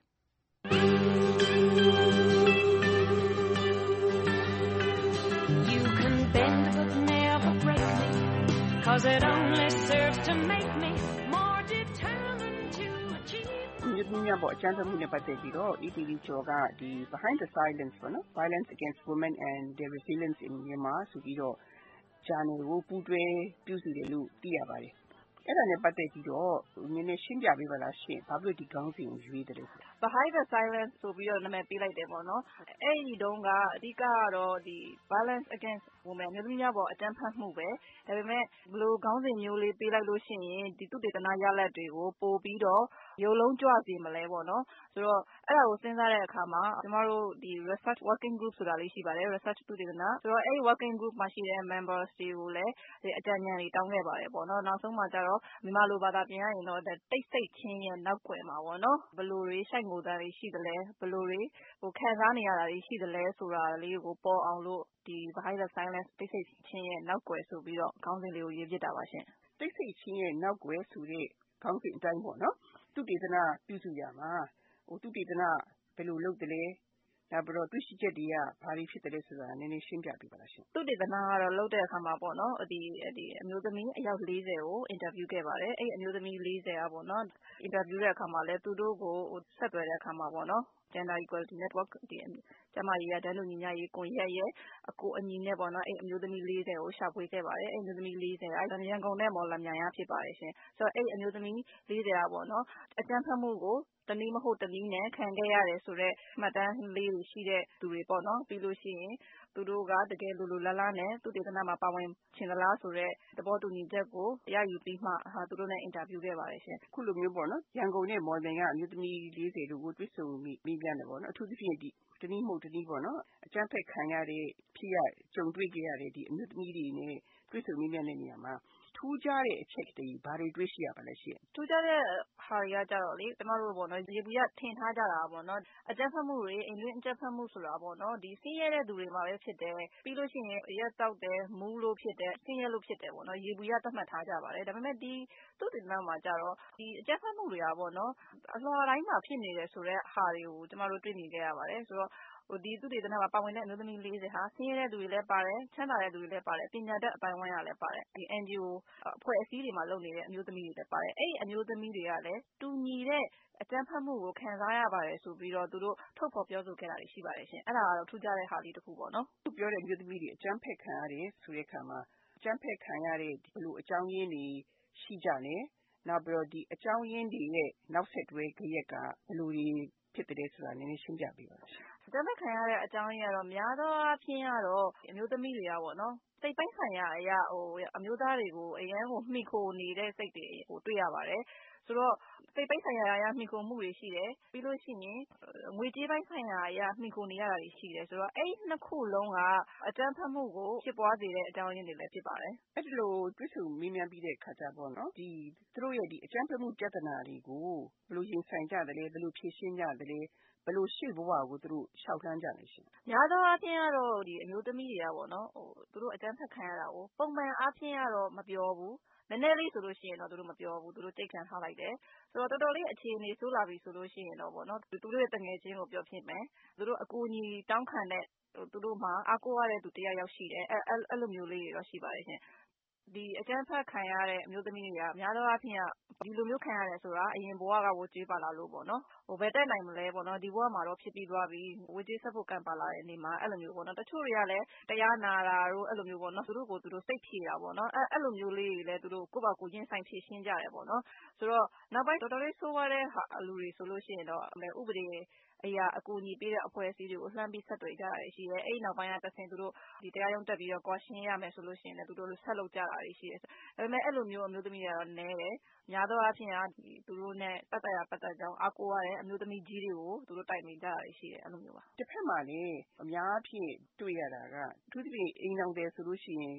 You can bend but never break me, 'cause it only serves to make me more determined to achieve. ဒီနေ့ပေါ့အကျဉ်းချုပ်မှုနဲ့ပတ်သက်ပြီးတော့ ETV ကျော်ကဒီ Behind the Silence ပေါ့နော် Violence Against Women and Their Resilience in Myanmar ဆိုပြီးတော့ channel ကိုပူးတွဲပြုစုတယ်လို့သိရပါတယ်။အဲ့ဒါနဲ့ပတ်သက်ပြီးတော့နည်းနည်းရှင်းပြပေးပါလားရှင်။ဘာဖြစ်လို့ဒီခေါင်းစဉ်ကိုရွေးတယ်လဲ Behind the Silence ဆိုပြီးတော့နာမည်ပေးလိုက်တယ်ပေါ့နော်။အဲ့ဒီတုန်းကအဓိကကတော့ဒီ Violence Against Women မျိုးသမီးများပေါ်အကြမ်းဖက်မှုပဲ။ဒါပေမဲ့ဘယ်လိုခေါင်းစဉ်မျိုးလေးပေးလိုက်လို့ရှိရင်ဒီသုတေသနရလဒ်တွေကိုပို့ပြီးတော့ရုပ်လုံးကြွစေမလဲပေါ့နော်။ဆိုတော့အဲ့ဒါကိုစဉ်းစားတဲ့အခါမှာကျမတို့ဒီ Research Working Group ဆိုတာလေးရှိပါတယ်။ Research သုတေသနဆိုတော့အဲ့ဒီ Working Group မှာရှိတဲ့ members တွေကိုလည်းအကြံဉာဏ်တွေတောင်းခဲ့ပါတယ်ပေါ့နော်။နောက်ဆုံးမှာကျတော့မြန်မာလိုဘာသာပြန်ရရင်တော့တိတ်ဆိတ်ခြင်းရဲ့နောက်ကွယ်မှာပေါ့နော်ဘယ်လိုတွေရှိုက်ငိုတာတွေရှိသလဲဘယ်လိုတွေခံစားနေရတာတွေရှိသလဲဆိုတာလေးကိုပေါ်အောင်လို့ဒီ Behind the Silence တိတ်ဆိတ်ခြင်းရဲ့နောက်ကွယ်ဆိုပြီးတော့ခေါင်းစဉ်လေးကိုရေးပြတာပါရှင်။တိတ်ဆိတ်ခြင်းရဲ့နောက်ကွယ်ဆိုတဲ့ခေါင်းစဉ်အတိုင်းပေါ့နော်သုတေသနပြုစုရမှာသုတေသနဘယ်လိုလုပ်တယ်လဲနောက်ပြီးတော့တွေ့ရှိချက်တွေကဘာတွေဖြစ်တယ်လဲဆိုတာနည်းနည်းရှင်းပြပေးပါလားရှင်။သုတေသနကတော့လုပ်တဲ့အခါမှာပေါ့နော်ဒီအမျိုးသမီးအယောက်40ကိုအင်တာဗျူးခဲ့ပါတယ်။အဲ့အမျိုးသမီး40ကပေါ့နော်အင်တာဗျူးတဲ့အခါမှာလည်းသူတို့ကိုဆက်သွယ်တဲ့အခါမှာပေါ့နော် Gender Equality Network ဒီကျမကြီးကတန်းတူညီမျှရေးကွန်ရက်ရဲ့အကိုအညီနဲ့ပေါ့နော်အဲ့အမျိုးသမီး40ကိုရှာဖွေခဲ့ပါတယ်။အဲ့အမျိုးသမီး40ကရန်ကုန်နဲ့မော်လမြိုင်ရဖြစ်ပါတယ်ရှင်။ဆိုတော့အဲ့အမျိုးသမီး40ကပေါ့နော်အကြမ်းဖက်မှုကိုတနည်းမဟုတ်တနည်းနဲ့ခံခဲ့ရတယ်ဆိုတော့မှတ်တမ်းလေးတွေရှိတဲ့သူတွေပေါ့နော်ပြီးလို့ရှိရင်သူတို့ကတကယ်လိုလိုလားလားနဲ့သူတေသနမှာပါဝင်ချင်သလားဆိုတော့သဘောတူညီချက်ကိုရယူပြီးမှသူတို့နဲ့အင်တာဗျူးခဲ့ပါတယ်ရှင်ခုလိုမျိုးပေါ့နော်ရန်ကုန်နဲ့မော်လမြိုင်ကအမျိုးသမီး40တို့ကိုတွေ့ဆုံမိပြန်တယ်ပေါ့နော်အထူးသဖြင့်ဒီတနည်းမဟုတ်တနည်းပေါ့နော်အကြမ်းဖက်ခံရတဲ့ဖြစ်ရကြုံတွေ့ခဲ့ရတဲ့ဒီအမျိုးသမီးတွေနဲ့တွေ့ဆုံမိပြန်တဲ့နေရာမှာထူးခြားတဲ့အချက်တွေဘာတွေတွေ့ရှိရပါလဲရှင်ထူးခြားတဲ့ဟာတွေကကြတော့လေကျမတို့ပေါ့နော်ရေဘူးရထင်ထားကြတာပေါ့နော်အကြမ်းဖက်မှုတွေအိမ်တွင်းအကြမ်းဖက်မှုဆိုတာပေါ့နော်ဒီဆင်းရဲတဲ့သူတွေမှာပဲဖြစ်တယ်ပြီးလို့ရှိရင်ရက်တောက်တယ်မူးလို့ဖြစ်တယ်ဆင်းရဲလို့ဖြစ်တယ်ပေါ့နော်ရေဘူးရသတ်မှတ်ထားကြပါတယ်ဒါပေမဲ့ဒီသုတေသနမှာကြတော့ဒီအကြမ်းဖက်မှုတွေကပေါ့နော်အလွှာတိုင်းမှာဖြစ်နေတယ်ဆိုတော့ဟာတွေကိုကျမတို့တွေ့မြင်ခဲ့ရပါတယ်ဆိုတော့ဒီသုတေသနမှာပါဝင်တဲ့အမျိုးသမီး40ဟာဆင်းရဲတဲ့သူတွေလည်းပါတယ်ချမ်းသာတဲ့သူတွေလည်းပါတယ်ပညာတတ်အပိုင်းဝန်းရလည်းပါတယ်ဒီ NGO အဖွဲ့အစည်းတွေမှာလုပ်နေတဲ့အမျိုးသမီးတွေလည်းပါတယ်အဲ့ဒီအမျိုးသမီးတွေကလည်းတူညီတဲ့အကြမ်းဖက်မှုကိုခံစားရပါတယ်ဆိုပြီးတော့သူတို့ထုတ်ဖော်ပြောဆိုခဲ့တာတွေရှိပါတယ်ရှင်အဲ့ဒါကတော့ထူးခြားတဲ့ဟာလေးတစ်ခုပေါ့နော်သူပြောတဲ့အမျိုးသမီးတွေအကြမ်းဖက်ခံရတယ်ဆိုတဲ့အခါမှာအကြမ်းဖက်ခံရတဲ့ဘယ်လိုအကြောင်းရင်းတွေရှိကြလဲနောက်ပြီးတော့ဒီအကြောင်းရင်းတွေရဲ့နောက်ဆက်တွဲကြရက်ကဘယ်လိုတွေဖြစ်တယ်ဆိုတာနည်းနည်းရှင်းပြပေးပါလားအကြမ်းဖက်ခံရတဲ့အကြောင်းရင်းကတော့များသောအားဖြင့်ကတော့အမျိုးသမီးတွေကပေါ့နော်စိတ်ပိုင်းဆိုင်ရာအရာအမျိုးသားတွေကိုအရန်ကိုမှီခိုနေတဲ့စိတ်တွေကိုတွေ့ရပါတယ်ဆိုတော့စိတ်ပိုင်းဆိုင်ရာအရာမှီခိုမှုတွေရှိတယ်ပြီးလို့ရှိရင်ငွေကြေးပိုင်းဆိုင်ရာအရာမှီခိုနေရတာတွေရှိတယ်ဆိုတော့အဲ့နှစ်ခုလုံးကအကြမ်းဖက်မှုကိုဖြစ်ပွားစေတဲ့အကြောင်းရင်းတွေလည်းဖြစ်ပါတယ်အဲ့ဒီလိုတွေ့ဆုံမေးမြန်းပြီးတဲ့အခါကျပေါ့နော်ဒီသူတို့ရဲ့ဒီအကြမ်းဖက်မှုပြဿနာတွေကိုဘယ်လိုရင်ဆိုင်ကြတယ်လဲဘယ်လိုဖြေရှင်းကြတယ်လဲဘယ်လိုရှေ့ဘဝကိုသူတို့ရှောက်လှမ်းကြလဲရှင်များသောအားဖြင့်ကတော့ဒီအမျိုးသမီးတွေကပေါ့နော်သူတို့အကြမ်းဖက်ခံရတာကိုပုံမှန်အားဖြင့်ကတော့မပြောဘူးနည်းနည်းလေးဆိုလို့ရှိရင်တော့သူတို့မပြောဘူးသူတို့ကြိတ်ခံထားလိုက်တယ်ဆိုတော့တော်တော်လေးအခြေအနေဆိုးလာပြီဆိုလို့ရှိရင်တော့ပေါ့နော်သူတို့ရဲ့တငယ်ချင်းကိုပြောဖြစ်မယ်သူတို့အကူအညီတောင်းခံတဲ့သူတို့မှာအားကိုးရတဲ့သူတယောက်ယောက်ရှိတယ်အဲ့လိုမျိုးလေးတွေတော့ရှိပါတယ်ရှင်ဒီအကြမ်းဖက်ခံရတဲ့အမျိုးသမီးတွေကများသောအားဖြင့်ဒီလိုမျိုးခံရတယ်ဆိုတာအရင်ဘဝကဝကြေးပါလာလို့ပေါ့နော်ဘယ်တက်နိုင်မလဲပေါ့နော်ဒီဘဝမှာတော့ဖြစ်ပြီးသွားပြီဝကြေးဆက်ဖို့ကံပါလာတဲ့နေ့မှာအဲ့လိုမျိုးပေါ့နော်တချို့တွေကလည်းတရားနာတာတို့အဲ့လိုမျိုးပေါ့နော်သူတို့ကိုသူတို့စိတ်ဖြေတာပေါ့နော်အဲ့လိုမျိုးလေးတွေလည်းသူတို့ကိုယ့်ဘာကိုရင်ဆိုင်ဖြေရှင်းကြတယ်ပေါ့နော်ဆိုတော့နောက်ပိုင်းတော်တော်လေးဆိုးရတဲ့လူတွေဆိုလို့ရှိရင်တော့ဥပဒေအရာအကူအညီပေးတဲ့အဖွဲ့အစည်းတွေကိုလှမ်းပြီးဆက်သွယ်ကြတာရှိတယ်အဲ့နောက်ပိုင်းကတဆင်သူတို့ဒီတရားရုံးတက်ပြီးတော့ကွာရှင်းရမယ်ဆိုလို့ရှိရင်လည်းသူတို့ဆက်လုပ်ကြတာရှိတယ်ဒါပေမဲ့အဲ့လိုမျိုးအမျိုးသမီးတွေကတော့နည်းတယ်များသောအားဖြင့်သူတို့နဲ့ပတ်သက်ကြောင်းအားကိုးရတဲ့အမျိုးသမီးကြီးတွေကိုသူတို့တိုင်ပင်ကြတာရှိတယ်အဲ့လိုမျိုးပါတစ်ဖက်မှာလည်းအများဖြင့်တွေ့ရတာကအထူးသဖြင့်အိမ်အောင်တယ်ဆိုလို့ရှိရင်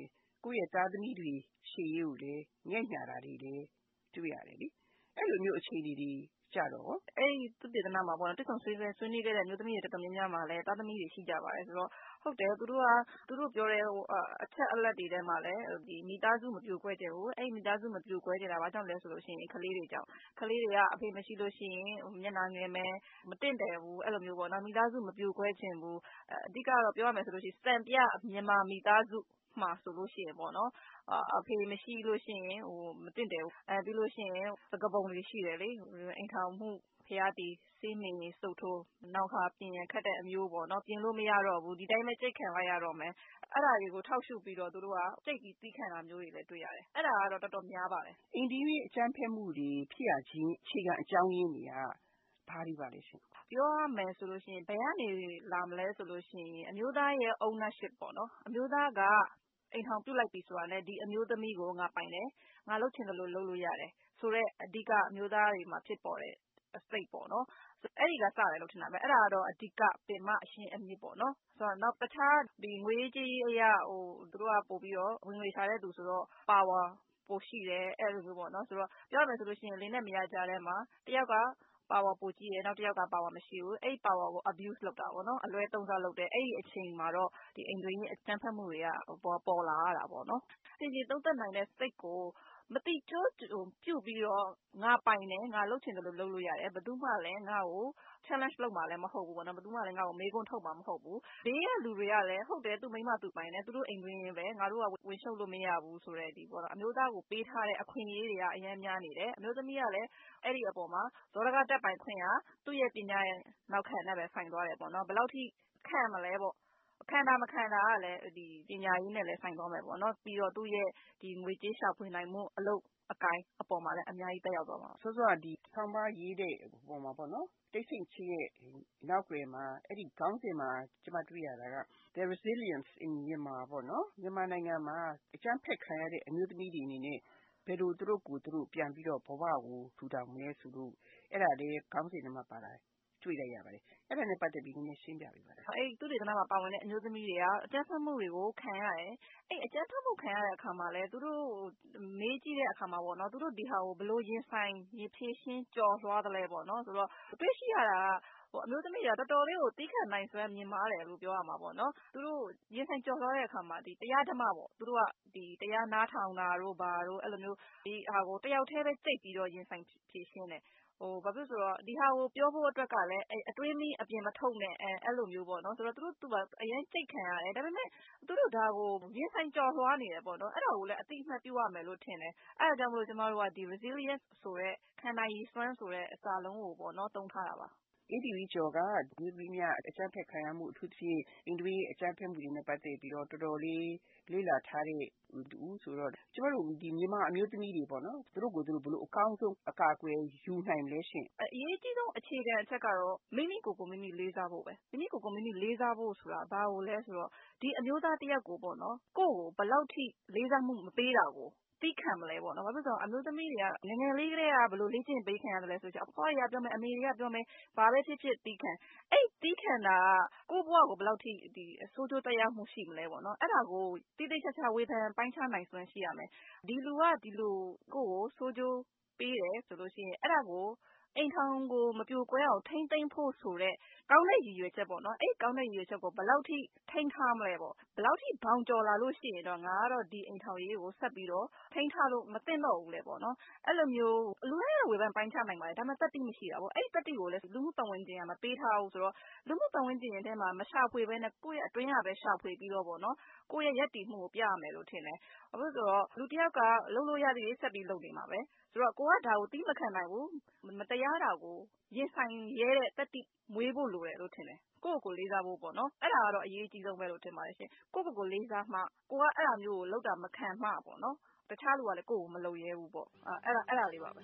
ကိုယ့်ရဲ့သားသမီးတွေရှေ့ရေးကိုလည်းငဲ့ညာတာတွေလည်းတွေ့ရတယ်လေအဲ့လိုမျိုးအခြေအနေတွေကြတော့သူတေသနာမှာပေါ့နော်တိကျဆွေးနွေးခဲ့တဲ့မျိုးသမီးတွေတော်တော်များများမှာလည်းသားသမီးတွေရှိကြပါတယ်ဆိုတော့ဟုတ်တယ်သူတို့ပြောတဲ့အချက်အလက်တွေထဲမှာလည်းဒီမိသားစုမပြိုကွဲကြဘူးအဲ့မိသားစုမပြိုကွဲကြတာဘာကြောင့်လဲဆိုလို့ရှိရင်ကလေးတွေကြောင့်ကလေးတွေကအဖေမရှိလို့ရှိရင်မျက်နှာငယ်မယ်မတင့်တယ်ဘူးအဲ့လိုမျိုးပေါ့နော်မိသားစုမပြိုကွဲခြင်းဘူးအဓိကတော့ပြောရမယ်ဆိုလို့ရှိရင်စံပြမြန်မာမိသားစုမှာဆိုလို့ရှိရင်ပေါ့နော်အဖေမရှိလို့ရှိရင်မတင့်တယ်ဘူးပြီးလို့ရှိရင်သကပုံတွေရှိတယ်လေအိမ်ထောင်မှုဖျားတီစေးမင်းစုပ်ထိုးနောက်ခါပြင်ရခတ်တဲ့အမျိုးပေါ့နော်ပြင်လို့မရတော့ဘူးဒီတိုင်းပဲကြိတ်ခံလိုက်ရတော့မယ်အဲ့ဒါတွေကိုထောက်ရှုပြီးတော့သူတို့ကကြိတ်ပြီးတီးခံတာမျိုးတွေလည်းတွေ့ရတယ်အဲ့ဒါကတော့တော်တော်များပါတယ်အိန္ဒိယအကြမ်းဖက်မှုတွေဖြစ်ရခြင်းအခြေခံအကြောင်းရင်းတွေကဘာတွေပါလဲရှင်ပြောရမယ်ဆိုလို့ရှိရင်ဘယ်ကနေလာမလဲဆိုလို့ရှိရင်အမျိုးသားရဲ့ ownership ပေါ့နော်အမျိုးသားကအိမ်ထောင်ပြုတ်လိုက်ပြီဆိုတာနဲ့ဒီအမျိုးသမီးကိုငါပိုင်တယ်ငါလုပ်ချင်တယ်လို့လုပ်လို့ရတယ်ဆိုတော့အဓိကအမျိုးသားတွေမှာဖြစ်ပေါ်တဲ့အစိတ်ပေါ့နော်အဲ့ဒီကစတယ်လို့ထင်တာပဲအဲ့ဒါကတော့အဓိကပင်မအရှင်းအမြစ်ပေါ့နော်ဆိုတော့နောက်တခြားဒီငွေကြေးအရာသူတို့ကပို့ပြီးတော့ဝင်ငွေထားတဲ့သူဆိုတော့ power ပိုရှိတယ်အဲ့လိုမျိုးပေါ့နော်ဆိုတော့ပြောရမယ်ဆိုလို့ရှိရင်လင်းနဲ့မရကြတဲ့မှာတယောက်ကpower ပိုကြီးတယ်နောက်တစ်ယောက်က power မရှိဘူးအဲ့ power ကို abuse လုပ်တာပေါ့နော်အလွဲသုံးစားလုပ်တယ်အဲ့ဒီအချိန်မှာတော့ဒီအိမ်တွင်းအကြမ်းဖက်မှုတွေကပေါ်လာရတာပေါ့နော်ဒီသုံးသက်နိုင်တဲ့စိတ်ကိုမတိကျပြုတ်ပြီးတော့ငါပိုင်တယ်ငါလုပ်ချင်တယ်လို့လုပ်လို့ရတယ်ဘယ်သူမှလည်းငါ့ကို challenge လုပ်မှာလည်းမဟုတ်ဘူးပေါ့နော်ဘယ်သူမှလည်းငါ့ကိုမေးခွန်းထုတ်မှာမဟုတ်ဘူးဘေးကလူတွေကလည်းဟုတ်တယ်သူမိမသူပိုင်တယ်သူတို့အိမ်တွင်းပဲငါတို့ကဝင်ရှုပ်လို့မရဘူးဆိုတဲ့ဒီပေါ့နော်အမျိုးသားကိုပေးထားတဲ့အခွင့်အရေးတွေကအများများနေတယ်အမျိုးသမီးကလည်းအဲ့ဒီအပေါ်မှာဇောရကတက်ပိုင်ခွင့်ကသူ့ရဲ့ပညာရဲ့နောက်ခံနဲ့ပဲဆိုင်သွားတယ်ပေါ့နော်ဘယ်လောက်ထိခံမလဲပေါ့ခံတာမခံတာကလည်းဒီပညာရေးနဲ့လည်းဆိုင်သွားမယ်ပေါ့နော်ပြီးတော့သူ့ရဲ့ဒီငွေကြေးရှာဖွေနိုင်မှုအလုပ်အကိုင်းအပေါ်မှာလည်းအများကြီးတက်ရောက်သွားမှာဆိုတော့ဒီဆောင်းပါးရေးတဲ့ပုံမှာပေါ့နော်တိတ်ဆိတ်ချင်းရဲ့နောက်ွယ်မှာအဲ့ဒီခေါင်းစဉ်မှာကျွန်မတွေ့ရတာက the resilience in Myanmar ပေါ့နော်မြန်မာနိုင်ငံမှာအကြမ်းဖက်ခံရတဲ့အမျိုးသမီးတွေအနေနဲ့ဘယ်လိုသူတို့ကိုသူတို့ပြန်ပြီးတော့ဘဝကိုထူထောင်မလဲဆိုလို့အဲ့ဒါလေးခေါင်းစဉ်ထဲမှာပါလာတွေ့လိုက်ရပါတယ်အဲ့ဒါနဲ့ပတ်သက်ပြီးနည်းနည်းရှင်းပြပေးပါလားအဲ့သူတေသနာမှာပါဝင်တဲ့အမျိုးသမီးတွေကအကြမ်းဖက်မှုတွေကိုခံရတယ်အဲ့အကြမ်းဖက်မှုခံရတဲ့အခါမှာလည်းသူတို့မေးကြည့်တဲ့အခါမှာပေါ့နော်သူတို့ဒီဟာကိုဘယ်လိုရင်ဆိုင်ဖြည့်ရှင်းကြော်လွှားသလဲပေါ့နော်ဆိုတော့တွေ့ရှိရတာအမျိုးသမီးတွေကတော်တော်လေးကိုတီးခံနိုင်စွမ်းမြင်ပါတယ်လို့ပြောရမှာပေါ့နော်သူတို့ရင်ဆိုင်ကြော်လွှားတဲ့အခါမှာဒီတရားဓမ္မပေါ့သူတို့ကဒီတရားနားထောင်တာတို့ဘာတို့အဲ့လိုမျိုးဒီဟာကိုတယောက်တည်းပဲကြိတ်ပြီးတော့ရင်ဆိုင်ဖြည့်ရှင်းတယ်ဘာဖြစ်ဆိုတော့ဒီဟာကိုပြောဖို့အတွက်ကလည်းအတွင်းမီးအပြင်မထုတ်နဲ့အဲ့လိုမျိုးပေါ့နော်ဆိုတော့သူကအရင်စိတ်ခံရတယ်ဒါပေမဲ့သူတို့ဒါကိုရင်ဆိုင်ကြော်လွှားနေတယ်ပေါ့နော်အဲ့ဒါကိုလည်းအတိအမှတ်ပြုရမယ်လို့ထင်တယ်အဲ့ဒါကြောင့်မလို့ကျမတို့ကဒီ resilience ဆိုတဲ့ခံနိုင်ရည်စွမ်းဆိုတဲ့အစာလုံးကိုပေါ့နော်သုံးထားတာပါ ADV ကျော်ကဒီလူများအကြမ်းဖက်ခံရမှုအထူးသဖြင့်အိန္ဒိယအကြမ်းဖက်မှုတွေနဲ့ပတ်သက်ပြီးတော့တော်တော်လေးလေ့လာထားတဲ့သူဆိုတော့ကျမတို့ဒီမြန်မာအမျိုးသမီးတွေပေါ့နော်သူတို့ကိုသူတို့ဘယ်လိုအကောင်းဆုံးအကာအကွယ်ယူနိုင်မလဲရှင်အရေးကြီးဆုံးအခြေခံအချက်ကတော့မိမိကိုယ်ကိုမိမိလေးစားဖို့ပဲမိမိကိုယ်ကိုမိမိလေးစားဖို့ဆိုတာဘာကိုလဲဆိုတော့ဒီအမျိုးသားတစ်ယောက်ကိုပေါ့နော်ကိုယ့်ကိုဘယ်လောက်ထိလေးစားမှုမပေးတာကိုသိခံမလဲပေါ့နော်ဘာဖြစ်လို့အမျိုးသမီးတွေကငငယ်လေးကလေးကဘယ်လိုလေ့ကျင့်ပေးခံရတယ်လဲဆိုတော့အဖွားတွေကပြောမယ်အမေတွေကပြောမယ်ဘာပဲဖြစ်ဖြစ်သိခံအဲ့သိခံတာကကိုယ့်ဘဝကိုဘယ်လောက်ထိဒီအဆိုးကျိုးတရားမှုရှိမလဲပေါ့နော်အဲ့ဒါကိုတိတိကျကျဝေဖန်ပိုင်းခြားနိုင်စွမ်းရှိရမယ်ဒီလူကဒီလူကိုယ့်ကိုဆိုးကျိုးပေးတယ်ဆိုလို့ရှိရင်အဲ့ဒါကိုအိမ်ထောင်ကိုမပြိုကွဲအောင်ထိမ့်သိမ့်ဖို့ဆိုတဲ့ကောင်းတဲ့ရည်ရွယ်ချက်ပေါ့နော်အဲ့ကောင်းတဲ့ရည်ရွယ်ချက်ကိုဘယ်လောက်ထိထိန်းထားမလဲပေါ့ဘယ်လောက်ထိဘောင်ကျော်လာလို့ရှိရင်တော့ငါကတော့ဒီအိမ်ထောင်ရေးကိုဆက်ပြီးတော့ထိန်းထားလို့မသိတော့ဘူးလေပေါ့နော်အဲ့လိုမျိုးလူတိုင်းဝေဖန်ပိုင်းခြားနိုင်ပါတယ်ဒါပေမဲ့တတိမရှိတာပေါ့အဲ့တတိကိုလည်းလူမှုပတ်ဝန်းကျင်ကမပေးထားဘူးဆိုတော့လူမှုပတ်ဝန်းကျင်ထဲမှာမရှာဖွေဘဲနဲ့ကိုယ့်ရဲ့အတွင်းကပဲရှာဖွေပြီးတော့ပေါ့နော်ကိုယ့်ရဲ့ယက်တီမှုကိုပြရမယ်လို့ထင်တယ်ဘာလို့ဆိုတော့လူတစ်ယောက်ကလှုပ်လို့ရသေးဆက်ပြီးလုပ်နေမှာပဲဆိုတော့ကိုကဒါကိုတီးမခံနိုင်ဘူးမတရားတာကိုရင်ဆိုင်ရဲတဲ့တတိမွေးဖို့လိုတယ်လို့ထင်တယ်ကိုယ့်ကိုလေးစားဖို့ပေါ့နော်အဲ့ဒါကတော့အရေးကြီးဆုံးပဲလို့ထင်ပါတယ်ရှင်ကိုယ့်ကိုလေးစားမှကိုကအဲ့ဒါမျိုးကိုလောက်တာမခံမှပေါ့နော်တခြားလူကလည်းကိုယ့်ကိုမလုပ်ရဲဘူးပေါ့အဲ့ဒါလေးပါပဲ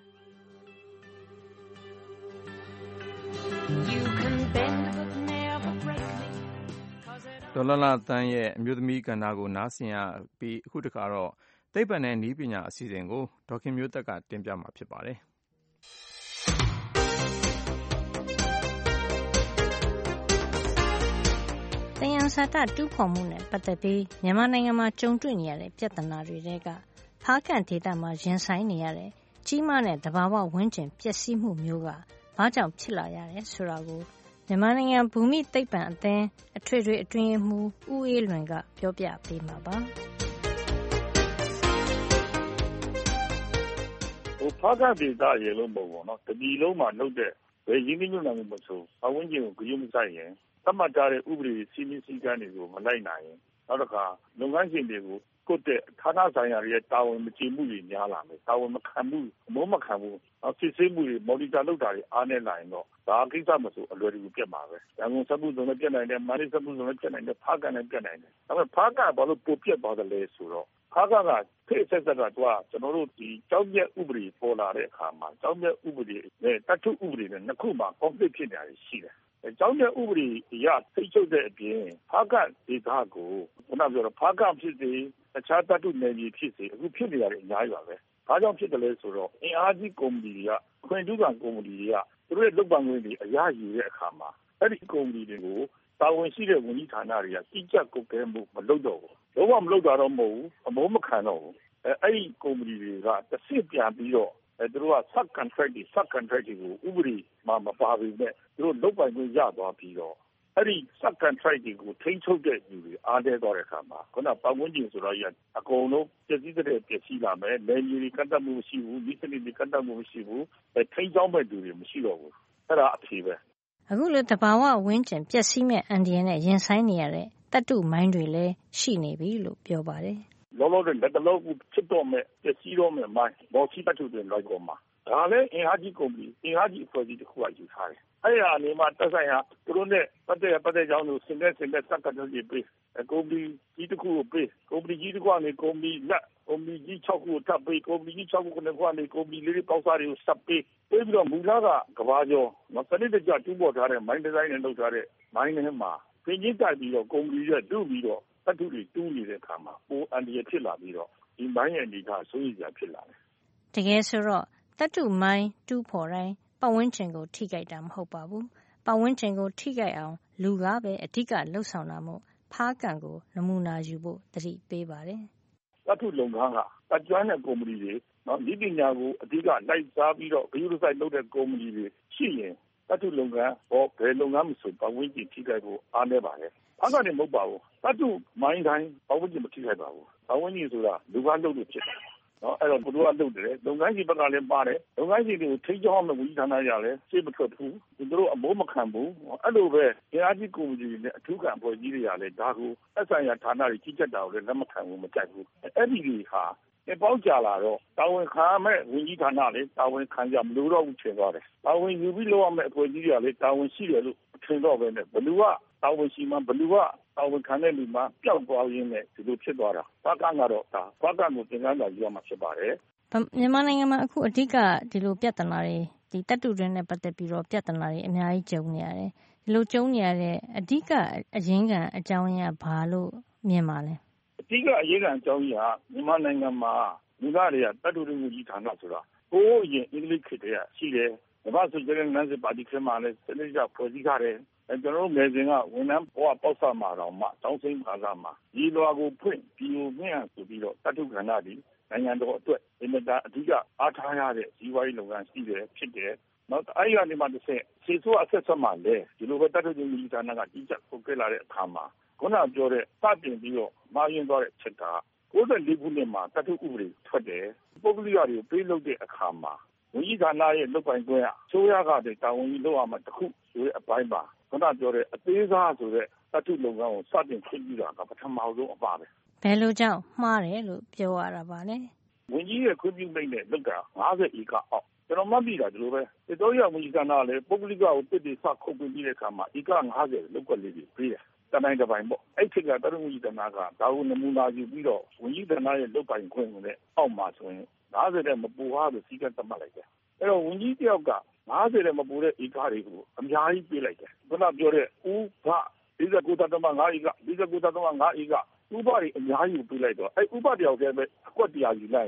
ဒေါ်လာတန်းရဲ့အမျိုးသမီးကဏ္ဍကိုနားဆင်ရပြီးအခုတခါတော့သိပ္ပံနဲ့နည်းပညာအစီအစဉ်ကိုဒေါခင်မျိုးသက်ကတင်ပြမှာဖြစ်ပါတယ်တယံဇာတတူးဖော်မှုနဲ့ပတ်သက်ပြီးမြန်မာနိုင်ငံမှာကြုံတွေ့နေရတဲ့ပြဿနာတွေထဲကဖားကန့်ဒေသမှာရင်ဆိုင်နေရတဲ့ကြီးမားတဲ့သဘာဝဝန်းကျင်ပျက်စီးမှုမျိုးကဘာကြောင့်ဖြစ်လာရတယ်ဆိုတာကိုမြန်မာနိုင်ငံဘူမိသိပ္ပံအသင်းအထွေထွေအတွင်းရေးမှူးဦးအေးလွင်ကပြောပြပေးမှာပါ။ဖားကန့်ဒေသရေလို့မဟုတ်ဘူးနော်။တပြည်လုံးမှာလုပ်တဲ့ဘယ်ရင်းနှီးမြှုပ်နှံမှုမဆိုပတ်ဝန်းကျင်ကိုဂရုမစိုက်ရင်သတ်မှတ်ထားတဲ့ဥပဒေစည်းမျဉ်းစည်းကမ်းတွေကိုမလိုက်နိုင်ရင်နောက်တစ်ခါလုပ်ငန်းရှင်တွေကိုကိုယ့်တဲ့ဌာနဆိုင်ရာတွေရဲ့တာဝန်မကျေမှုတွေများလာမယ်တာဝန်မခံမှုအမိုးမခံဘူးစစ်ဆေးမှုတွေမော်နီတာလုပ်တာတွေအားနည်းလာရင်တော့ဒါကိစ္စမဆိုအလွယ်တကူပြတ်မှာပဲရန်ကုန်စက်မှုဇုံနဲ့ပြတ်နိုင်တယ်မန္တလေးစက်မှုဇုံနဲ့ပြတ်နိုင်တယ်ဖားကန့်နဲ့ပြတ်နိုင်တယ်ဒါပေမဲ့ဖားကန့်ဘာလို့ပိုပြတ်သွားတယ်လဲဆိုတော့ဖားကန့်ကဖိတ်ဆက်ဆက်ကကျွန်တော်တို့ဒီကြောင်းမြက်ဥပဒေပေါ်လာတဲ့အခါမှာကြောင်းမြက်ဥပဒေနဲ့တတ်ထုဥပဒေနဲ့နှစ်ခုမှာ conflict ဖြစ်နေတာရှိတယ်ကျောင်းမြတ်ဥပဒေအရသိချုပ်တဲ့အပြင်ဖားကန့်ဒေသကိုခုနပြောတော့ဖားကန့်ဖြစ်စေတခြားတတ်ထုနယ်မြေဖြစ်စေအခုဖြစ်နေရတယ်အများကြီးပါပဲ။ဘာကြောင့်ဖြစ်တယ်လဲဆိုတော့အင်အားကြီးကုမ္ပဏီတွေကခွင့်ထူးခံကုမ္ပဏီတွေကသူတို့ရဲ့လုပ်ပိုင်ခွင့်တွေအရယူတဲ့အခါမှာအဲ့ဒီကုမ္ပဏီတွေကိုတာဝန်ရှိတဲ့ဝန်ကြီးဌာနတွေကကြီးကြပ်ကွပ်ကဲမှုမလုပ်တော့ဘူး။လုံးဝမလုပ်တာတော့မဟုတ်ဘူးအမိုးမခံတော့ဘူး။အဲ့ဒီကုမ္ပဏီတွေကတစ်ဆင့်ပြန်ပြီးတော့သူတို့က sub contract တွေကိုဥပဒေမှာမပါပေမဲ့သူတို့လုပ်ပိုင်ခွင့်ရသွားပြီးတော့အဲ့ဒီ sub contract တွေကိုထိန်းချုပ်တဲ့လူတွေအားနည်းသွားတဲ့အခါမှာခုနပတ်ဝန်းကျင်ဆိုတော့အကုန်လုံးပျက်စီးတဲ့ပျက်စီးလာမယ်။နယ်မြေတွေကန့်သတ်မှုမရှိဘူး၊ဒီစနစ်တွေကန့်သတ်မှုမရှိဘူး။ထိန်းကျောင်းမဲ့လူတွေမရှိတော့ဘူး။အဲ့ဒါအဖြေပဲ။အခုလိုသဘာဝဝန်းကျင်ပျက်စီးမဲ့အန္တရာယ်နဲ့ရင်ဆိုင်နေရတဲ့သတ္တုမိုင်းတွေလည်းရှိနေပြီလို့ပြောပါတယ်။လောလောဆယ်လက်တလုံးဖြစ်တော့မဲ့ပျက်စီးတော့မဲ့မိုင်းဘော်စီတတ်ထုတွေလိုက်ပေါ်မှာဒါလည်းအင်အားကြီးကုမ္ပဏီအင်အားကြီးအဖွဲ့အစည်းတစ်ခုကယူထားတယ်။အဲ့ဒီအနေမှာတက်ဆိုင်ရာသူတို့နဲ့ပတ်သက်ကြောင်းကိုစင်တဲ့စက်ကတ်တွေပေးကုမ္ပဏီကြီးတစ်ခုကိုပေးကုမ္ပဏီကြီးတစ်ခုကနေကုမ္ပဏီလက်ကုမ္ပဏီကြီး6ခုကိုထပ်ပေးကုမ္ပဏီကြီး6ခုကနေကုမ္ပဏီလေးတွေပေါက်စားတွေကိုစပ်ပေးပြီးတော့မူလကကဘာကျော်စနစ်တကျတူးပေါ်ထားတဲ့မိုင်းဒီဇိုင်းနဲ့လုပ်ထားတဲ့မိုင်းတွေမှာပင်ကြီးတိုက်ပြီးတော့ကုမ္ပဏီတွေတူးပြီးတော့တတ်ထုတွေတူးနေတဲ့အခါမှာပိုအန္တရာယ်ဖြစ်လာပြီးတော့ဒီမိုင်းရဲ့အနေကစိုးရိမ်စရာဖြစ်လာတယ်။တကယ်ဆိုတော့သတ္တုမိုင်းတူးဖော်တိုင်းပတ်ဝန်းကျင်ကိုထိခိုက်တာမဟုတ်ပါဘူး။ပတ်ဝန်းကျင်ကိုထိခိုက်အောင်လူကပဲအဓိကလှုပ်ဆောင်တာမို့ဖားကန့်ကိုနမူနာယူဖို့သတိပေးပါတယ်။သတ္တုလုပ်ငန်းကတကြွတဲ့ကုမ္ပဏီတွေဒီပညာကိုအဓိကလိုက်စားပြီးတော့ဂရုစိုက်လုပ်တဲ့ကုမ္ပဏီတွေရှိရင်သတ္တုလုပ်ငန်းဘယ်လုပ်ငန်းမဆိုပတ်ဝန်းကျင်ထိခိုက်ဖို့အားနည်းပါတယ်။ဖားကန့်နေမဟုတ်ပါဘူး။သတ္တုမိုင်းတိုင်းပတ်ဝန်းကျင်မထိခိုက်ပါဘူး။ပတ်ဝန်းကျင်ဆိုတာလူကလုပ်လို့ဖြစ်တာအဲ့တော့ဘုရားလုပ်တယ်လုပ်ငန်းရှင်ဘက်ကလည်းပါတယ်လုပ်ငန်းရှင်တွေကိုထိန်းကျောင်းမဲ့ဝန်ကြီးဌာနရလည်းစိတ်မထွက်ဘူးသူတို့အမိုးမခံဘူးအဲ့လိုပဲအင်အားကြီးကုမ္ပဏီတွေနဲ့အထူးခံအဖွဲ့ကြီးတွေကလည်းဒါကိုအဆိုင်ရာဌာနတွေကြီးကြပ်တာကိုလည်းလက်မခံဘူးမကြိုက်ဘူးအဲ့ဒီတွေဟာပေါင်းကြလာတော့တာဝန်ခံမဲ့ဝန်ကြီးဌာနလည်းတာဝန်ခံကြမလို့တော့ဘူးထင်သွားတယ်တာဝန်ယူပြီးလုပ်ရမယ့်အဖွဲ့ကြီးတွေကလည်းတာဝန်ရှိတယ်လို့ထင်တော့ပဲနဲ့ဘလူကတာဝန်ရှိမှဘလူကတာဝန်ခံတဲ့လူမှပျောက်သွားရင်းနဲ့ဒီလိုဖြစ်သွားတာဖားကန့်ကတော့ဒါဖားကန့်ကိုသင်ခန်းစာယူရမှာဖြစ်ပါတယ်မြန်မာနိုင်ငံမှာအခုအဓိကဒီလိုပြဿနာတွေဒီတတ်တူတွေနဲ့ပတ်သက်ပြီးတော့ပြဿနာတွေအများကြီးကြုံနေရတယ်ဒီလိုကြုံနေရတဲ့အဓိကအရင်းခံအကြောင်းရင်းကဘာလို့မြင်ပါလဲအဓိကအရင်းခံအကြောင်းရင်းကမြန်မာနိုင်ငံမှာလူသားတွေကတတ်တူတွေကြီးဌာနဆိုတာဟိုးအရင်အင်္ဂလိပ်ခေတ်တည်းကရှိတယ်မြန်မာဆိုကြတဲ့နန်းစစ်ပါတီခေတ်မှာလည်းစနစ်ကျဖွဲ့စည်းထားတယ်ကျွန်တော်တို့ငယ်စဉ်ကဝန်ထမ်းဘဝပေါက်ဆမှာတော့မှတောင်းစိမ့်ပါလာမှာဒီလွာကိုဖွင့်ပြီးမြင့်ဆိုပြီးတော့တတ်ထုကဏ္ဍဒီနိုင်ငံတော်အတွက်အင်မတန်အဓိကအားထားရတဲ့ဇီဝရေးလုပ်ငန်းရှိတယ်ဖြစ်တယ်နောက်အဲ့ဒီကနေမှတစ်ဆက်စီဆိုအဆက်ဆက်မှလည်းဒီလိုပဲတတ်ထုကြီးဌာနကကြီးကြပ်ပုတ်ခဲ့လာတဲ့အခါမှာခုနပြောတဲ့စတင်ပြီးတော့မာရင်သွားတဲ့ချက်က94ခုနှစ်မှာတတ်ထုဥပဒေထွက်တယ်ပုဂ္ဂလိကတွေကိုပေးလုပ်တဲ့အခါမှာဝန်ကြီးဌာနရဲ့လုပ်ပိုင်ခွင့်အစိုးရကတည်းကတာဝန်ယူလုပ်ရမှာတခုဆိုတဲ့အပိုင်းပါခုနပြောတဲ့အသေးစားဆိုတဲ့တတ်ထုလုပ်ငန်းကိုစတင်ခွင့်ပြုတာကပထမဆုံးအပါပဲဘယ်လိုကြောင့်မှားတယ်လို့ပြောရတာပါလဲဝန်ကြီးရဲ့ခွင့်ပြုမိန့်နဲ့လုပ်တာ50ဧကအောက်ကျွန်တော်မှတ်မိတာဒီလိုပဲတေတော်ရဝန်ကြီးဌာနလည်းပုဂ္ဂလိကကိုတစ်တိစခုတ်ပြီးတဲ့အခါမှာဧက50လောက်ကွက်လေးပြီးပေးတယ်တနိုင်တစ်ပိုင်းပေါ့အဲ့ဒီကတရဝန်ကြီးဌာနကဒါကိုနမူနာယူပြီးတော့ဝန်ကြီးဌာနရဲ့လုပ်ပိုင်ခွင့်နဲ့အောက်မှာဆိုရင်50တဲ့မပူဟာလို့စီကံသတ်မှတ်လိုက်တယ်အဲ့တော့ဝန်ကြီးတယောက်က50တဲ့မပူတဲ့ဧကတွေကိုအများကြီးပေးလိုက်တယ်ခုနပြောတဲ့ဥပ49.5ဧက49.5ဧကဥပဒေအများကြီးပေးလိုက်တော့အဲ့ဥပဒေတယောက်တည်းပဲအကွက်တရားယူလိုက်ရင်ဒီ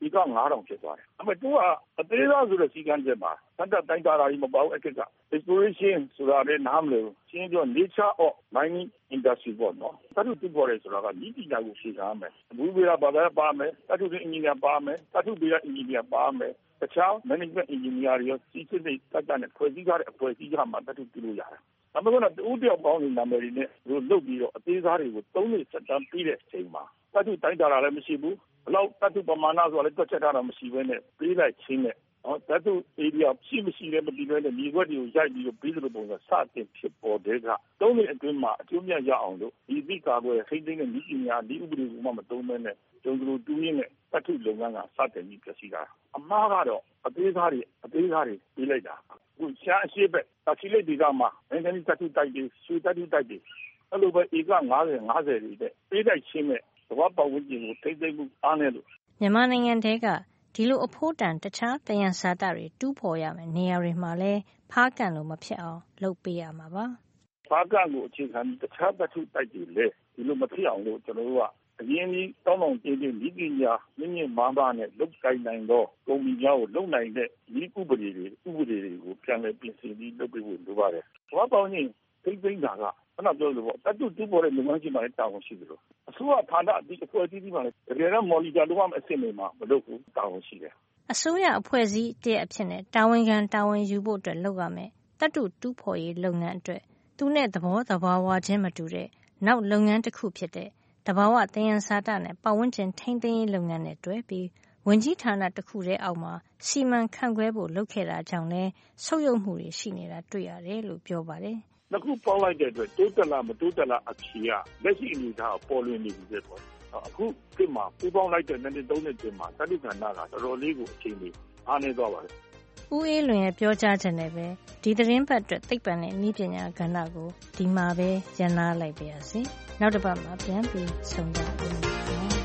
က9000ဖြစ်သွားတယ်။ဒါပေမဲ့သူကအသေးစားဆိုတဲ့စီကံချက်မှာစက်တက်တိုင်းတာတာကြီးမပေါ့အခက်က exploration ဆိုတာလည်းနားမလည်ဘူး။ရှင်းပြော nature of mining industry ပေါ့နော်။တတ်ထုတူပေါ်တယ်ဆိုတာကဤပညာကိုရှင်းထားမယ်။ဘူးပေးတာဘာသာပါမယ်။တတ်ထုအင်ဂျင်နီယာပါမယ်။တတ်ထုပေးတဲ့အင်ဂျင်နီယာပါမယ်။တခြား management engineer တွေရောစီစစ်တဲ့တက်တဲ့ဖွဲ့စည်းထားတဲ့အဖွဲ့အစည်းကမှတတ်ထုပြုလို့ရတယ်။ဒါပေမဲ့တူတယောက်ပေါင်းနေနာမည်တွေနဲ့သူလုပ်ပြီးတော့အသေးစားတွေကို3နှစ်စက်တမ်းပြီးတဲ့အချိန်မှာတတ်ထုတိုင်းတာတာလည်းမရှိဘူးဘလောက်တတ်ထုပမာဏဆိုတာလည်းတွက်ချက်ထားတာမရှိဘဲနဲ့ပေးလိုက်ချင်းနဲ့တတ်ထု area ရှိမရှိလည်းမတည်ပဲနဲ့မြေခွက်တွေကိုရိုက်ပြီးတော့ပြီးသလိုပုံစံစတင်ဖြစ်ပေါ်တဲ့က3နှစ်အတွင်းမှာအကျိုးမြတ်ရအောင်လို့ဒီသည့်ကာကွယ်ထိန်းသိမ်းတဲ့ဤပညာဒီဥပဒေကမှမသုံးဘဲနဲ့ကျုံတူတူးရင်းနဲ့တတ်ထုလုပ်ငန်းကစတင်ပြီးပြစီတာအမှားကတော့အသေးစားတွေပေးလိုက်တာခုရှားအရှိပဲတချိလိတ်ဒီကမှာနိုင်ငံတတ်ထုတိုက်တွေရွှေတတ်ထုတိုက်တွေအဲ့လိုပဲဧက50တွေတဲ့ပေးလိုက်ချင်းနဲ့သဘောပေါက်ဝင်ခြင်းကိုထိမ့်သိမ့်မှုအားနေလို့မြန်မာနိုင်ငံတဲကဒီလိုအဖို့တန်တခြားတယံဇာတတွေတူးဖော်ရမယ်နေရာတွေမှာလဲဖားကန်လို့မဖြစ်အောင်လုပ်ပေးရမှာပါဖားကန်ကိုအခြေခံတခြားတတ်ထုတိုက်တွေလဲဒီလိုမဖြစ်အောင်လို့ကျွန်တော်တို့ကအရင်ကြီးတောင်းတောင်းတင်းတင်းဤပညာမြင့်မြင့်မားမားနဲ့လုပ်ကိုင်နိုင်တော့ကုမ္ပဏီများကိုလုပ်နိုင်တဲ့ဤဥပဒေတွေကိုပြန်လည်ပြင်ဆင်ပြီးလုပ်ပေးဖို့လိုပါတယ်။ဘာပေါင်းရင်သိမ့်တာကခဏပြောလို့ပေါ့တတ်ထုတူပေါ်တဲ့လုပ်ငန်းရှင်မှလည်းတာဝန်ရှိတယ်လို့အစိုးရဌာနဒီအဖွဲ့အစည်းမှလည်းတကယ်တော့မော်လီတာလုပ်ရမယ့်အဆင့်တွေမှာမလုပ်ဘူးတာဝန်ရှိတယ်။အစိုးရအဖွဲ့အစည်းတည်းအဖြစ်နဲ့တာဝန်ခံတာဝန်ယူဖို့အတွက်လုပ်ရမယ်တတ်ထုတူဖော်ရေးလုပ်ငန်းအတွက်သူနဲ့သဘောဝချင်းမတူတဲ့နောက်လုပ်ငန်းတစ်ခုဖြစ်တဲ့တဘာဝတယံဇာတနဲ့ပတ်ဝန်းကျင်ထိန်းသိမ်းရေးလုပ်ငန်းနဲ့တွဲပြီးဝန်ကြီးဌာနတစ်ခုတည်းအောက်မှာစီမံခန့်ခွဲဖို့လုပ်ခဲ့တာကြောင့်လည်းဆုတ်ယုတ်မှုတွေရှိနေတာတွေ့ရတယ်လို့ပြောပါတယ်။နှစ်ခုပေါင်းလိုက်တဲ့အတွက်တိုးတက်လားမတိုးတက်လားအဖြေကလက်ရှိအနေအထားပေါ်လွင်နေပြီပဲပေါ့။အခုဒီမှာပူပေါင်းလိုက်တဲ့နှစ်သုံးနှစ်တင်မှာတတိကဏ္ဍကတော်တော်လေးကိုအချိန်ကြီးအားနေသွားပါတယ်။ဦးအေးလွင်ရဲ့ပြောကြားချက်နဲ့ပဲဒီသတင်းပတ်အတွက်သိပ္ပံနဲ့နည်းပညာကဏ္ဍကိုဒီမှာပဲရန်နာလိုက်ပါရစေ။နောက်တစ်ပတ်မှာပြန်ပြီးဆုံကြပါမယ်။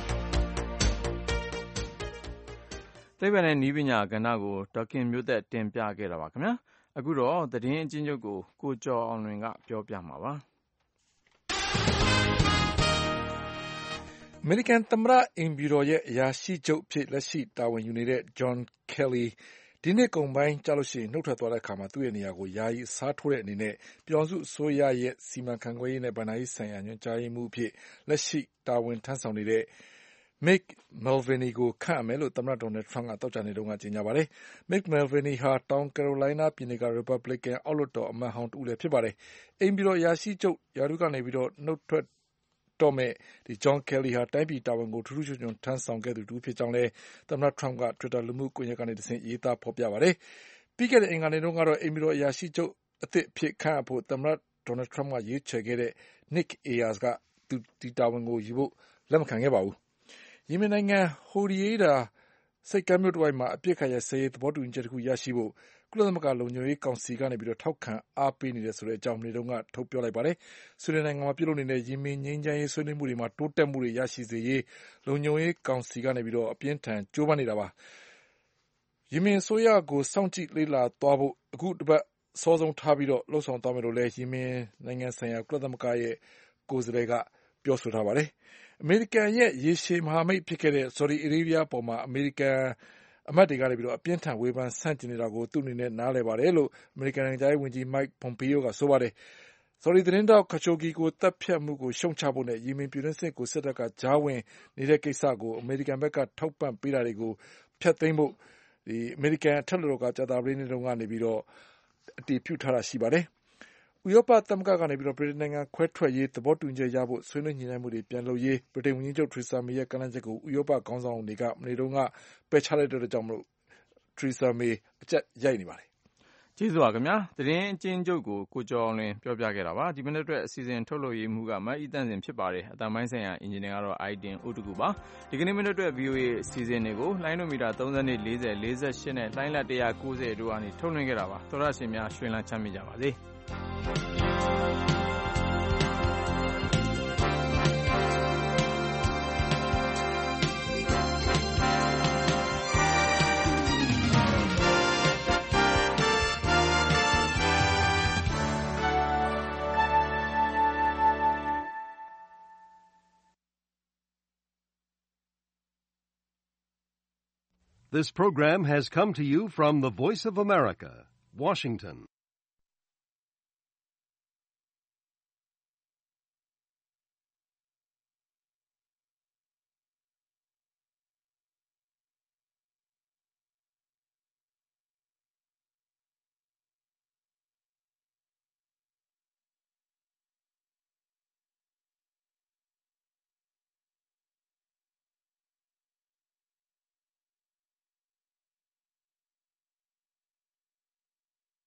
သိပ္ပံနဲ့နည်းပညာကဏ္ဍကိုဒေါက်ခင်မျိုးသက်တင်ပြခဲ့တာပါခင်ဗျာ။အခုတော့သတင်းအချင်းချုပ်ကိုကျော်အောင်လွင်ကပြောပြမှာပါ။အမေရိကန်သမ္မတအိမ်ဖြူတော်ရဲ့အရာရှိချုပ်အဖြစ်လက်ရှိတာဝန်ယူနေတဲ့ John Kellyဒီနှစ်ကုန်ပိုင်းကျလို့ရှိရင်နှုတ်ထွက်သွားတဲ့အခါမှာသူ့ရဲ့နေရာကိုယာယီအစားထိုးတဲ့အနေနဲ့ပြည်ထောင်စုအစိုးရရဲ့စီမံခန့်ခွဲရေးနဲ့ဘဏ္ဍာရေးဆိုင်ရာညွှန်ကြားရေးမှူးအဖြစ်လက်ရှိတာဝန်ထမ်းဆောင်နေတဲ့ Mick Mulvaney ကိုခန့်အပ်မယ်လို့သမ္မတ Donald Trump ကသောကြာနေ့တုန်းကကြေညာပါတယ်။ Mick Mulvaney ဟာတောင်ကယ်ရိုလိုင်းနားပြည်နယ်က Republican အောက်လွှတ်တော်အမတ်ဟောင်းတဦးလည်းဖြစ်ပါတယ်။အိမ်ဖြူတော်အရာရှိချုပ်ရာထူးကနေပြီးတော့နှုတ်ထွက်တော့မဲ့John Kelly ဟာတိုင်းပြည်တာဝန်ကိုထူးထူးချွန်ချွန်ထမ်းဆောင်ခဲ့သူတဦးဖြစ်ကြောင်းလည်းသမ္မတ Trump က Twitter လူမှုကွန်ရက်ကနေတဆင့်ရေးသားဖော်ပြပါတယ်။ပြီးခဲ့တဲ့အင်္ဂါနေ့တုန်းကတော့အိမ်ဖြူတော်အရာရှိချုပ်အသစ်အဖြစ်ခန့်အပ်ဖို့သမ္မတ Donald Trump ကရွေးချယ်ခဲ့တဲ့ Nick Ayers ကဒီတာဝန်ကိုယူဖို့လက်မခံခဲ့ပါဘူး။ယီမင်နိုင်ငံဟိုဒီယေဒါဆိပ်ကမ်းမြို့တစ်ဝိုက်မှာအပစ်အခတ်ရပ်စဲရေးသဘောတူညီချက်တစ်ခုရရှိဖို့ကုလသမဂ္ဂလုံခြုံရေးကောင်စီကနေပြီးတော့ထောက်ခံအားပေးနေတယ်ဆိုတဲ့အကြောင်းမနေ့တုန်းကထုတ်ပြောလိုက်ပါတယ်။ဆွေဒင်နိုင်ငံမှာပြုလုပ်နေတဲ့ယီမင်ငြိမ်းချမ်းရေးဆွေးနွေးမှုတွေမှာတိုးတက်မှုတွေရရှိစေရေးလုံခြုံရေးကောင်စီကနေပြီးတော့အပြင်းထန်ကြိုးပမ်းနေတာပါ။ယီမင်အစိုးရကိုစောင့်ကြည့်လေ့လာသွားဖို့အခုတစ်ပတ်စောဆုံးထားပြီးတော့လှုံ့ဆော်သွားမယ်လို့လည်းယီမင်နိုင်ငံဆိုင်ရာကုလသမဂ္ဂရဲ့ကိုယ်စားလှယ်ကပြောဆိုထားပါတယ်။အမေရိကန်ရဲ့ရေရှည်မဟာမိတ်ဖြစ်ခဲ့တဲ့ဆော်ဒီအာရေဗျအပေါ်မှာအမေရိကန်အမတ်တွေကနေပြီးတော့အပြင်းထန်ဝေဖန်ဆန့်ကျင်နေတာကိုသူ့အနေနဲ့နားလည်ပါတယ်လို့အမေရိကန်နိုင်ငံသားဝန်ကြီး Mike Pompeo ကဆိုပါတယ်။ဆော်ဒီသတင်းတောက်ခရှိုဂီကိုတပ်ဖြတ်မှုကိုရှုံချဖို့နဲ့ယီမင်ပြည်တွင်းစစ်ကိုစစ်တပ်ကကြားဝင်နေတဲ့ကိစ္စကိုအမေရိကန်ဘက်ကထောက်ပံ့ပေးတာတွေကိုဖျက်သိမ်းဖို့အမေရိကန်အထက်လွှတ်တော်ကကြာသပတေးနေ့တုန်းကနေပြီးတော့အတည်ပြုထားတာရှိပါတယ်။ဥရောပသမဂ္ဂကနေပြီးတော့ဗြိတိန်နိုင်ငံခွဲထွက်ရေးသဘောတူညီချက်ရဖို့ဆွေးနွေးညှိနှိုင်းမှုတွေပြန်လုပ်ရေးဗြိတိန်ဝန်ကြီးချုပ်ထရီဆာမေရဲ့ကမ်းလှမ်းချက်ကိုဥရောပခေါင်းဆောင်တွေကမနေ့တုန်းကပယ်ချလိုက်တဲ့ကြောင့်မလို့ထရီဆာမေအကျက်ရိုက်နေပါတယ်။ကျေးဇူးပါခင်ဗျာ။သတင်းအချင်းချုပ်ကိုကျော်အောင်လွင်ပြောပြခဲ့တာပါ။ဒီမိနစ်အတွက်အစီအစဉ်ထုတ်လုပ်ရေးမှူးကမတ်အီတန့်စင်ဖြစ်ပါတယ်။အတန်ပိုင်းဆိုင်ရာအင်ဂျင်နီယာကတော့ Aiden ဦးတကူပါ။ဒီကနေ့မိနစ်အတွက် VOA အစီအစဉ်တွေကိုလိုင်းနိုမီတာ32 40 48နဲ့လိုင်းလက်190တို့ကနေထုတ်လွှင့်ခဲ့တာပါ။သောရရှင်များရွှင်လန်းချမ်းမြေ့ကြပါစေ။ This program has come to you from the Voice of America, Washington.